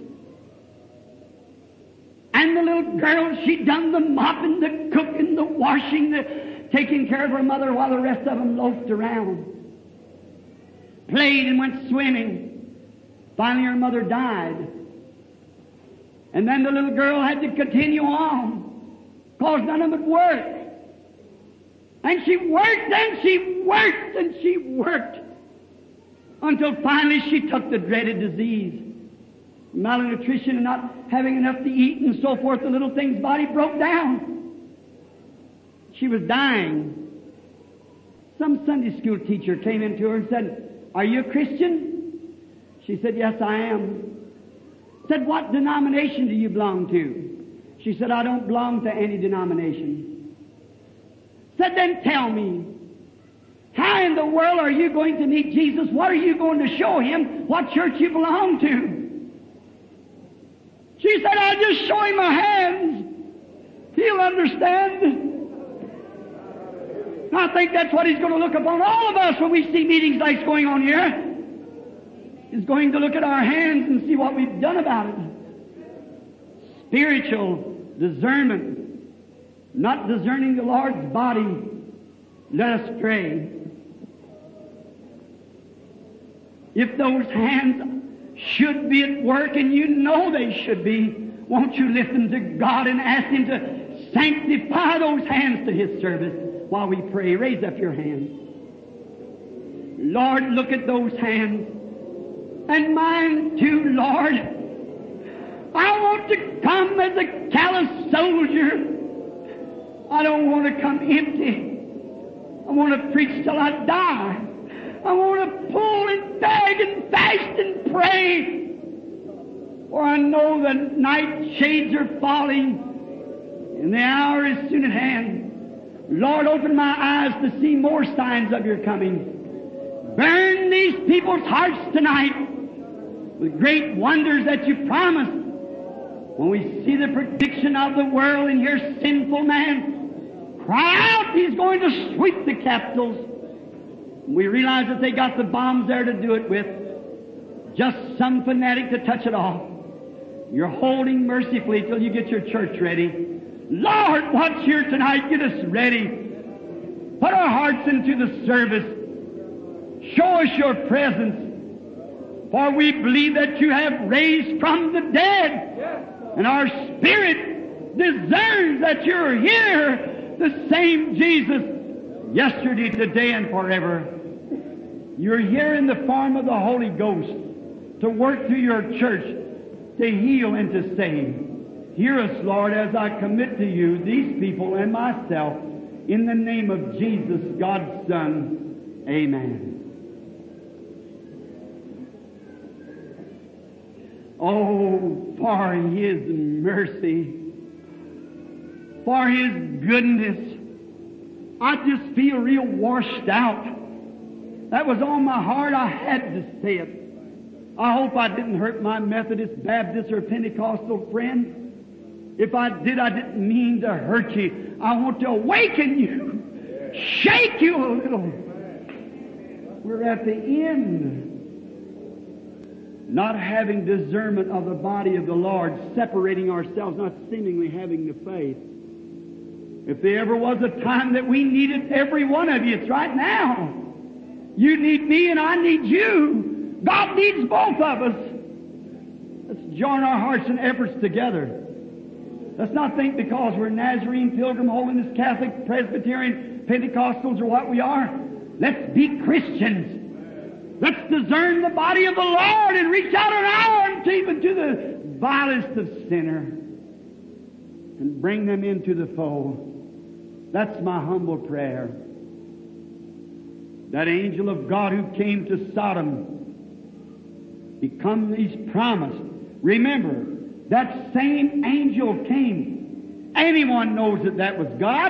And the little girl, she done the mopping, the cooking, the washing, the taking care of her mother while the rest of them loafed around. Played and went swimming. Finally her mother died. And then the little girl had to continue on, because none of it worked. And she worked and she worked and she worked until finally she took the dreaded disease. Malnutrition and not having enough to eat and so forth, the little thing's body broke down. She was dying. Some Sunday school teacher came into her and said, "Are you a Christian?" She said, "Yes, I am." Said, "What denomination do you belong to?" She said, "I don't belong to any denomination." Said, "Then tell me, how in the world are you going to meet Jesus? What are you going to show Him? What church you belong to?" She said, "I'll just show Him my hands. He'll understand." I think that's what He's going to look upon all of us when we see meetings like going on here. He's going to look at our hands and see what we've done about it. Spiritual discernment, not discerning the Lord's body, led astray. If those hands should be at work, and you know they should be, won't you lift them to God and ask Him to sanctify those hands to His service while we pray? Raise up your hands. Lord, look at those hands. And mine too, Lord. I want to come as a callous soldier. I don't want to come empty. I want to preach till I die. I want to pull and beg and fast and pray. For I know the night shades are falling and the hour is soon at hand. Lord, open my eyes to see more signs of Your coming. Burn these people's hearts tonight with great wonders that You promised. When we see the prediction of the world and hear sinful man cry out, he's going to sweep the capitals. We realize that they got the bombs there to do it with. Just some fanatic to touch it off. You're holding mercifully till you get your church ready. Lord, what's here tonight? Get us ready. Put our hearts into the service. Show us Your presence. For we believe that You have raised from the dead. And our spirit discerns that You're here, the same Jesus, yesterday, today, and forever. You're here in the form of the Holy Ghost to work through Your church, to heal and to save. Hear us, Lord, as I commit to You these people and myself, in the name of Jesus, God's Son. Amen. Oh, for His mercy, for His goodness. I just feel real washed out. That was on my heart. I had to say it. I hope I didn't hurt my Methodist, Baptist, or Pentecostal friend. If I did, I didn't mean to hurt you. I want to awaken you, shake you a little. We're at the end. Not having discernment of the body of the Lord, separating ourselves, not seemingly having the faith. If there ever was a time that we needed every one of you, it's right now. You need me and I need you. God needs both of us. Let's join our hearts and efforts together. Let's not think because we're Nazarene, Pilgrim, Holiness, Catholic, Presbyterian, Pentecostals, or what we are. Let's be Christians. Let's discern the body of the Lord and reach out our arms even to the vilest of sinners and bring them into the fold. That's my humble prayer. That angel of God who came to Sodom, he's promised. Remember, that same angel came. Anyone knows that that was God.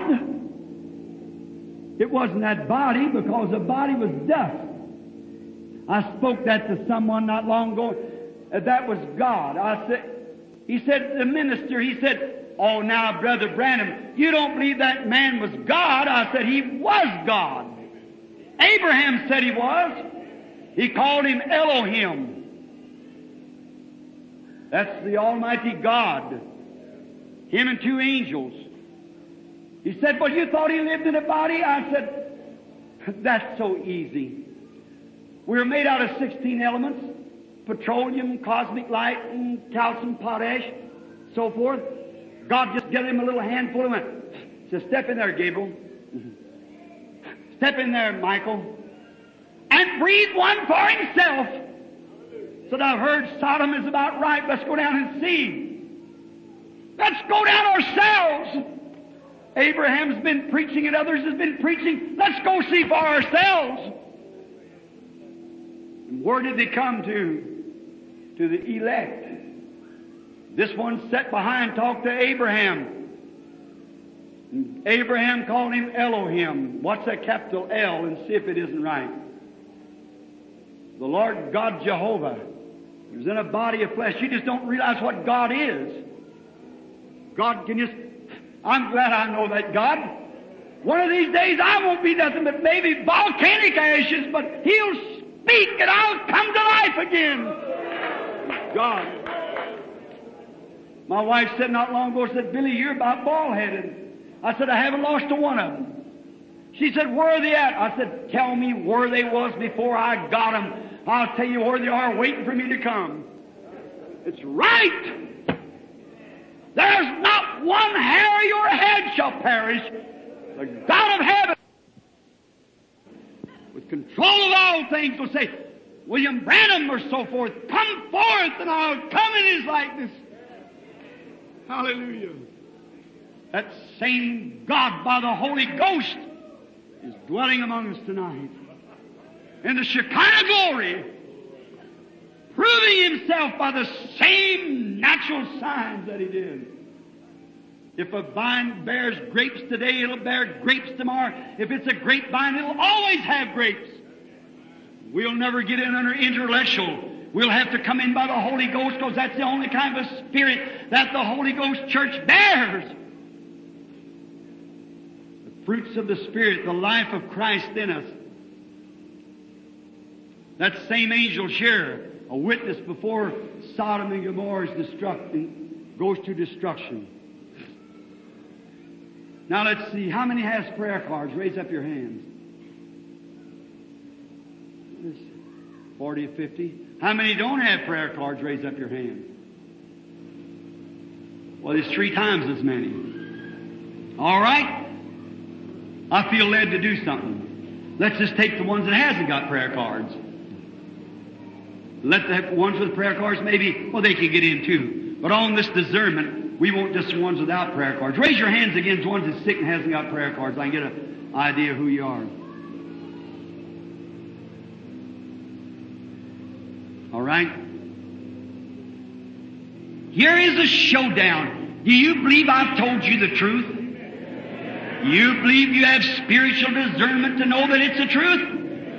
It wasn't that body, because the body was dust. I spoke that to someone not long ago. That was God. He said, the minister, he said, "Oh, now, Brother Branham, you don't believe that man was God?" I said, "He was God. Abraham said he was. He called him Elohim. That's the Almighty God. Him and two angels." He said, "Well, you thought he lived in a body?" I said, "That's so easy. We're made out of 16 elements, petroleum, cosmic light, and calcium, potash. so forth. God just gave him a little handful and went, said, step in there, Gabriel. Step in there, Michael. And breathe one for himself. Said, I've heard Sodom is about right. Let's go down and see. Let's go down ourselves. Abraham's been preaching and others has been preaching. Let's go see for ourselves. And where did they come to? To the elect. This one sat behind, talked to Abraham. And Abraham called him Elohim. What's a capital L? And see if it isn't right. The Lord God Jehovah. He was in a body of flesh. You just don't realize what God is. God can just... I'm glad I know that God. One of these days I won't be nothing but maybe volcanic ashes, but He'll speak and I'll come to life again. God. My wife said not long ago, said, Billy, you're about bald-headed. I said, I haven't lost a one of them. She said, where are they at? I said, tell me where they was before I got them. I'll tell you where they are waiting for me to come. It's right. There's not one hair of your head shall perish. The God of heaven, with control of all things, will say, William Branham or so forth, come forth and I'll come in His likeness. Hallelujah. That same God by the Holy Ghost is dwelling among us tonight. In the Shekinah glory, proving Himself by the same natural signs that He did. If a vine bears grapes today, it'll bear grapes tomorrow. If it's a grapevine, it'll always have grapes. We'll never get in under intellectual. We'll have to come in by the Holy Ghost, because that's the only kind of spirit that the Holy Ghost church bears. The fruits of the Spirit, the life of Christ in us. That same angel here, a witness before Sodom and Gomorrah goes to destruction. Now let's see, how many has prayer cards? Raise up your hands. 40 or 50. How many don't have prayer cards? Raise up your hand. Well, there's 3 times as many. All right. I feel led to do something. Let's just take the ones that hasn't got prayer cards. Let the ones with prayer cards maybe, well, they can get in too. But on this discernment, we won't just the ones without prayer cards. Raise your hands against the ones that's sick and hasn't got prayer cards. I can get an idea of who you are. All right? Here is a showdown. Do you believe I've told you the truth? You believe you have spiritual discernment to know that it's the truth?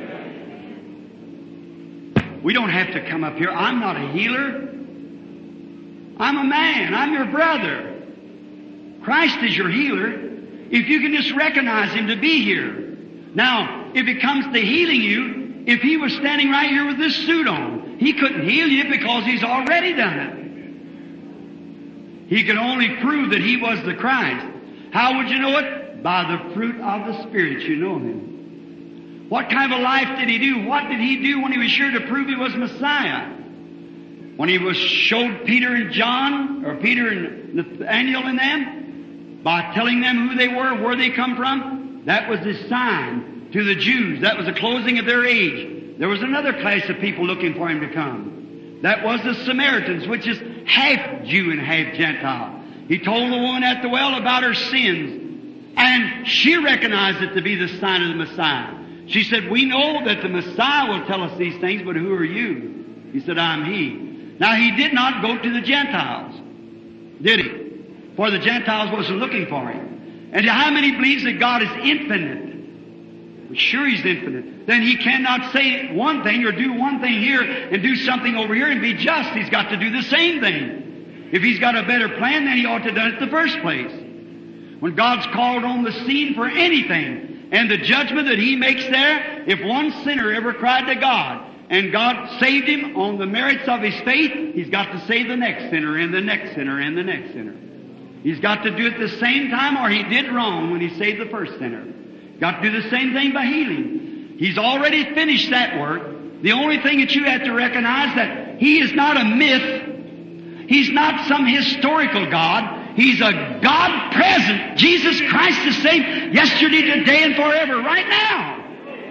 We don't have to come up here. I'm not a healer. I'm a man. I'm your brother. Christ is your healer. If you can just recognize Him to be here. Now, if it comes to healing you, if He was standing right here with this suit on, He couldn't heal you because He's already done it. He could only prove that He was the Christ. How would you know it? By the fruit of the Spirit you know Him. What kind of a life did He do? What did He do when He was sure to prove He was Messiah? When He showed Peter and John, or Peter and Nathaniel and them, by telling them who they were, where they come from, that was His sign to the Jews. That was the closing of their age. There was another class of people looking for Him to come. That was the Samaritans, which is half Jew and half Gentile. He told the woman at the well about her sins, and she recognized it to be the sign of the Messiah. She said, we know that the Messiah will tell us these things, but who are you? He said, I'm He. Now, He did not go to the Gentiles, did He? For the Gentiles wasn't looking for Him. And how many believes that God is infinite? Well, sure He's infinite. Then He cannot say one thing or do one thing here and do something over here and be just. He's got to do the same thing. If He's got a better plan, then He ought to have done it in the first place. When God's called on the scene for anything, and the judgment that He makes there, if one sinner ever cried to God, and God saved him on the merits of his faith, He's got to save the next sinner and the next sinner and the next sinner. He's got to do it the same time, or he did wrong when He saved the first sinner. Got to do the same thing by healing. He's already finished that work. The only thing that you have to recognize that He is not a myth. He's not some historical God. He's a God present. Jesus Christ the same yesterday, today, and forever, right now.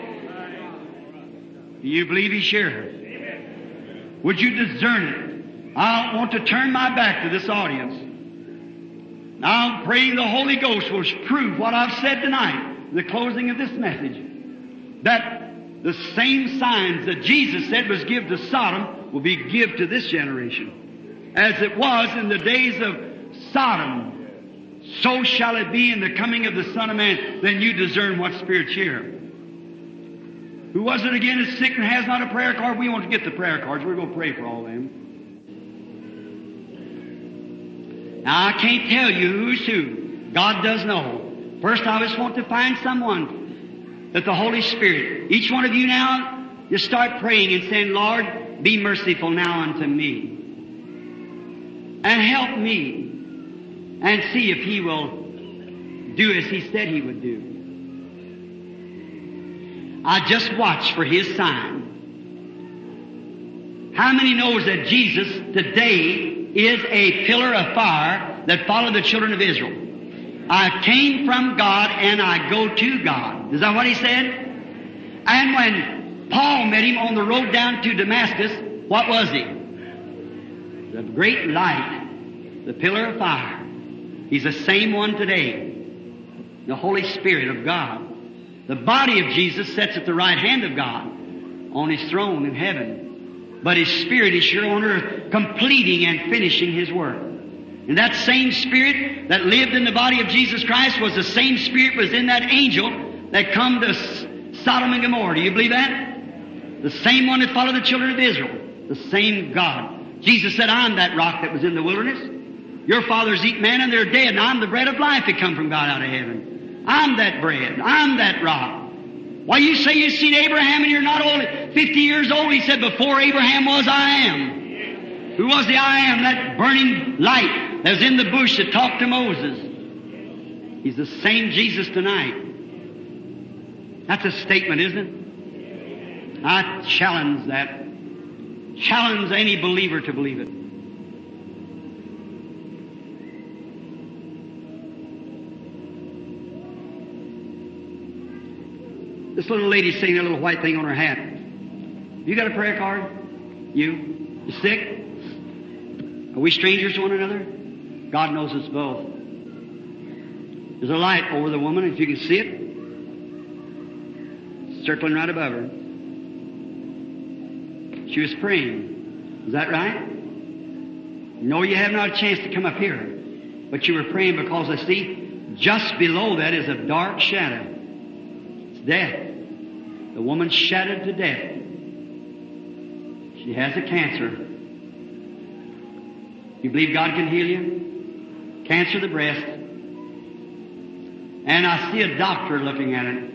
Do you believe He's here? Would you discern it? I want to turn my back to this audience. Now I'm praying the Holy Ghost will prove what I've said tonight, the closing of this message, that the same signs that Jesus said was give to Sodom will be give to this generation. As it was in the days of Sodom, so shall it be in the coming of the Son of Man. Then you discern what spirit's here. Who was it again is sick and has not a prayer card? We want to get the prayer cards. We're going to pray for all of them. Now, I can't tell you who's who. God does know. First, I just want to find someone that the Holy Spirit, each one of you now, you start praying and saying, Lord, be merciful now unto me. And help me. And see if He will do as He said He would do. I just watch for His sign. How many knows that Jesus today is a pillar of fire that followed the children of Israel? I came from God and I go to God. Is that what He said? And when Paul met Him on the road down to Damascus, what was he? The great light, the pillar of fire. He's the same one today. The Holy Spirit of God. The body of Jesus sits at the right hand of God on His throne in heaven. But His Spirit is here on earth completing and finishing His work. And that same Spirit that lived in the body of Jesus Christ was the same Spirit was in that angel that come to Sodom and Gomorrah. Do you believe that? The same one that followed the children of Israel. The same God. Jesus said, I'm that rock that was in the wilderness. Your fathers eat manna and they're dead, and I'm the bread of life that come from God out of heaven. I'm that bread. I'm that rock. Why, you say you've seen Abraham and you're not only 50 years old. He said, before Abraham was, I am. Who was the I am? That burning light that was in the bush that talked to Moses. He's the same Jesus tonight. That's a statement, isn't it? I challenge that. Challenge any believer to believe it. This little lady sitting a little white thing on her hat. You got a prayer card? You sick? Are we strangers to one another? God knows us both. There's a light over the woman, if you can see it. Circling right above her. She was praying. Is that right? No, you have not a chance to come up here. But you were praying because I see just below that is a dark shadow. It's death. The woman's shattered to death. She has a cancer. You believe God can heal you? Cancer of the breast. And I see a doctor looking at it.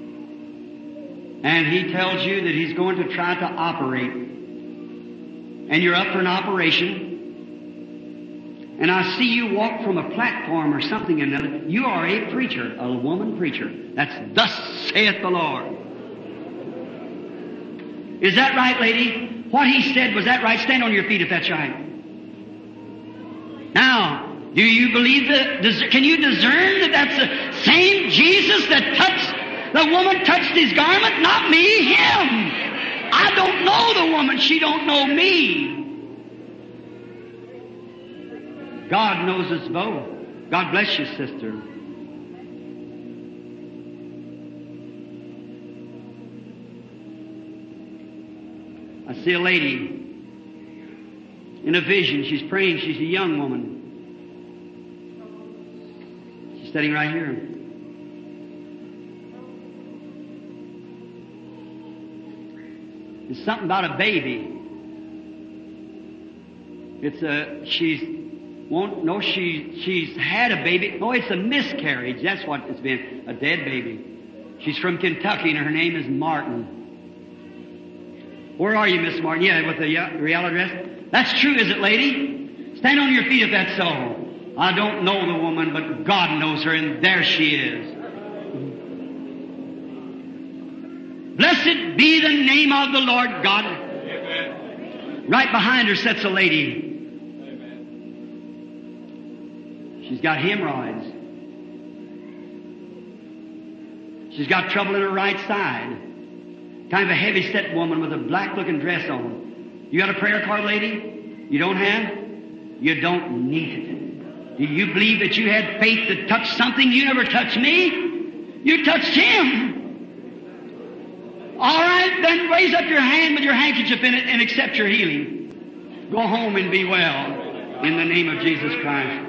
And he tells you that he's going to try to operate. And you're up for an operation. And I see you walk from a platform or something or another. You are a preacher, a woman preacher. That's thus saith the Lord. Is that right, lady? What he said, was that right? Stand on your feet if that's right. Now, do you believe that? Can you discern that that's the same Jesus that touched, the woman touched his garment? Not me, him. I don't know the woman. She don't know me. God knows us both. God bless you, sister. I see a lady in a vision. She's praying. She's a young woman. She's sitting right here. It's something about a baby. She's had a baby. No, it's a miscarriage. That's what it's been. A dead baby. She's from Kentucky and her name is Martin. Where are you, Miss Martin? Yeah, with the real address. That's true, is it, lady? Stand on your feet if that's so. I don't know the woman, but God knows her, and there she is. Blessed be the name of the Lord God. Amen. Right behind her sits a lady. Amen. She's got hemorrhoids. She's got trouble in her right side. Kind of a heavy-set woman with a black-looking dress on. You got a prayer card, lady? You don't have? You don't need it. Do you believe that you had faith to touch something? You never touched me. You touched Him. All right, then raise up your hand with your handkerchief in it and accept your healing. Go home and be well in the name of Jesus Christ.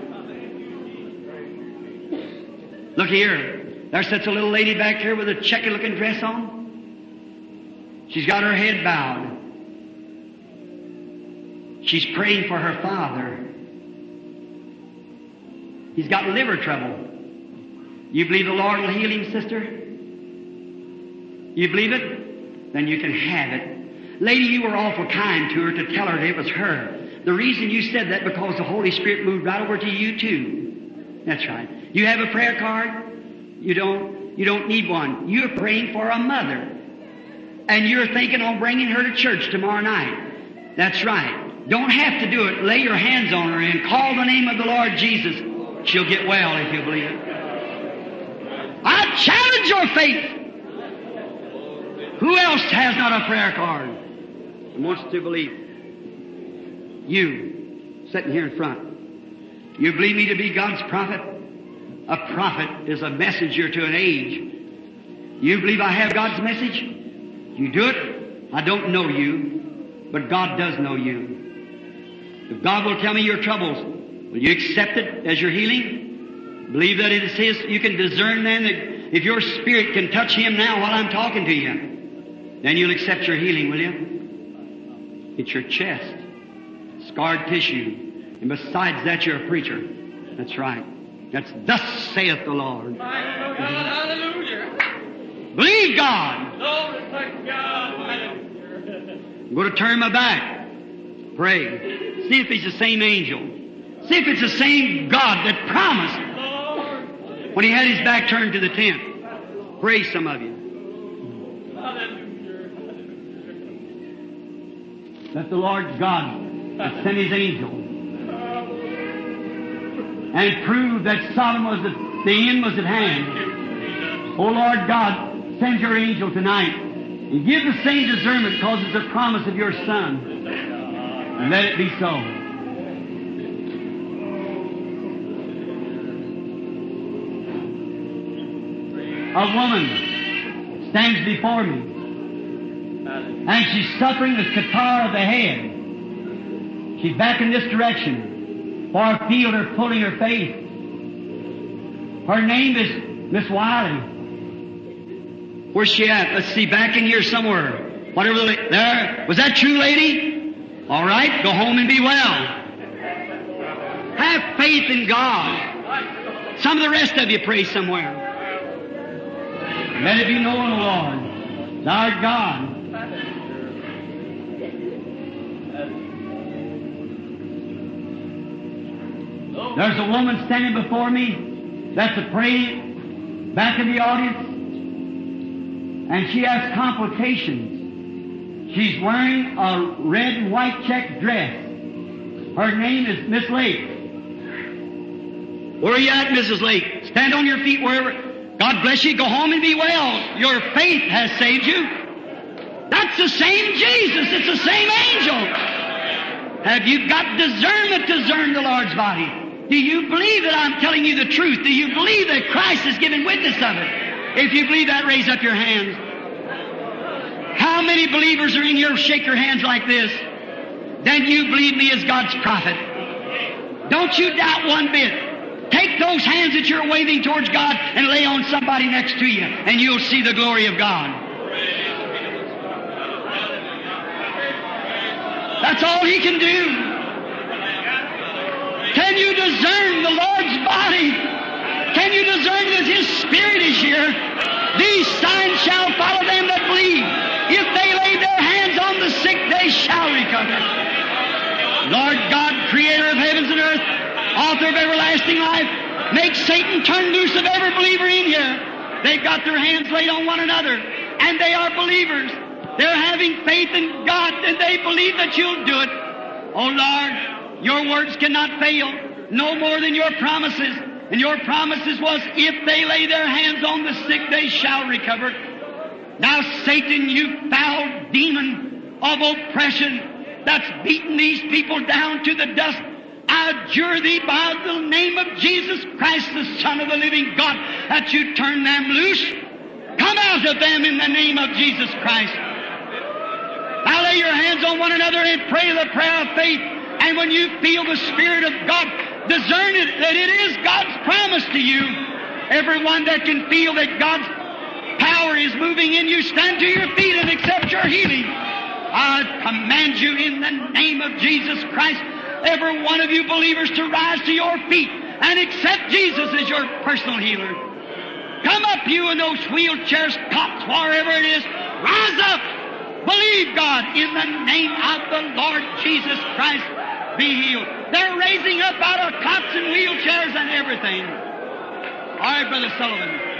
Look here. There sits a little lady back here with a checky-looking dress on. She's got her head bowed. She's praying for her father. He's got liver trouble. You believe the Lord will heal him, sister? You believe it? Then you can have it. Lady, you were awful kind to her to tell her it was her. The reason you said that because the Holy Spirit moved right over to you too. That's right. You have a prayer card? You don't need one. You're praying for a mother. And you're thinking on bringing her to church tomorrow night. That's right. Don't have to do it. Lay your hands on her and call the name of the Lord Jesus. She'll get well if you believe it. I challenge your faith. Who else has not a prayer card and wants to believe? You, sitting here in front. You believe me to be God's prophet? A prophet is a messenger to an age. You believe I have God's message? You do it? I don't know you, but God does know you. If God will tell me your troubles, will you accept it as your healing? Believe that it is His. You can discern then that if your spirit can touch Him now while I'm talking to you, then you'll accept your healing, will you? It's your chest, scarred tissue. And besides that, you're a preacher. That's right. That's thus saith the Lord.
Hallelujah.
Believe God.
Glory to God.
I'm going to turn my back. Pray. See if He's the same angel. See if it's the same God that promised
Lord.
when He had His back turned to the tent. Pray, some of you. That the Lord God has sent His angel and proved that Sodom was the end was at hand. Oh Lord God, send your angel tonight and give the same discernment because it's a promise of your Son. And let it be so. A woman stands before me and she's suffering with catarrh of the head. She's back in this direction. For a field are pulling her faith. Her name is Miss Wiley. Where's she at? Let's see, back in here somewhere. Whatever there. Was that true, lady? All right, go home and be well. Have faith in God. Some of the rest of you pray somewhere. Let it be known, Lord, our God. There's a woman standing before me that's a praying back in the audience, and she has complications. She's wearing a red and white checked dress. Her name is Miss Lake. Where are you at, Mrs. Lake? Stand on your feet wherever. God bless you. Go home and be well. Your faith has saved you. That's the same Jesus. It's the same angel. Have you got discernment to discern the Lord's body? Do you believe that I'm telling you the truth? Do you believe that Christ has given witness of it? If you believe that, raise up your hands. How many believers are in here? Shake your hands like this. Then you believe me as God's prophet. Don't you doubt one bit. Take those hands that you're waving towards God and lay on somebody next to you, and you'll see the glory of God. That's all He can do. Can you discern the Lord's body? Can you discern that His Spirit is here? These signs shall follow them that believe. If they lay their hands on the sick, they shall recover. Lord God, Creator of heavens and earth, Author of everlasting life, make Satan turn loose of every believer in here. They've got their hands laid on one another, and they are believers. They're having faith in God, and they believe that You'll do it. Oh Lord, Your words cannot fail. no more than your promises. And your promises was, if they lay their hands on the sick, they shall recover. Now, Satan, you foul demon of oppression that's beaten these people down to the dust, I adjure thee by the name of Jesus Christ, the Son of the living God, that you turn them loose. Come out of them in the name of Jesus Christ. Now lay your hands on one another and pray the prayer of faith. And when you feel the Spirit of God, discern it, that it is God's promise to you. Everyone that can feel that God's power is moving in you, stand to your feet and accept your healing. I command you in the name of Jesus Christ, every one of you believers, to rise to your feet and accept Jesus as your personal healer. Come up, you in those wheelchairs, cots, wherever it is. Rise up. Believe God in the name of the Lord Jesus Christ. Be healed. They're raising up out of cots and wheelchairs and everything. All right, Brother Sullivan.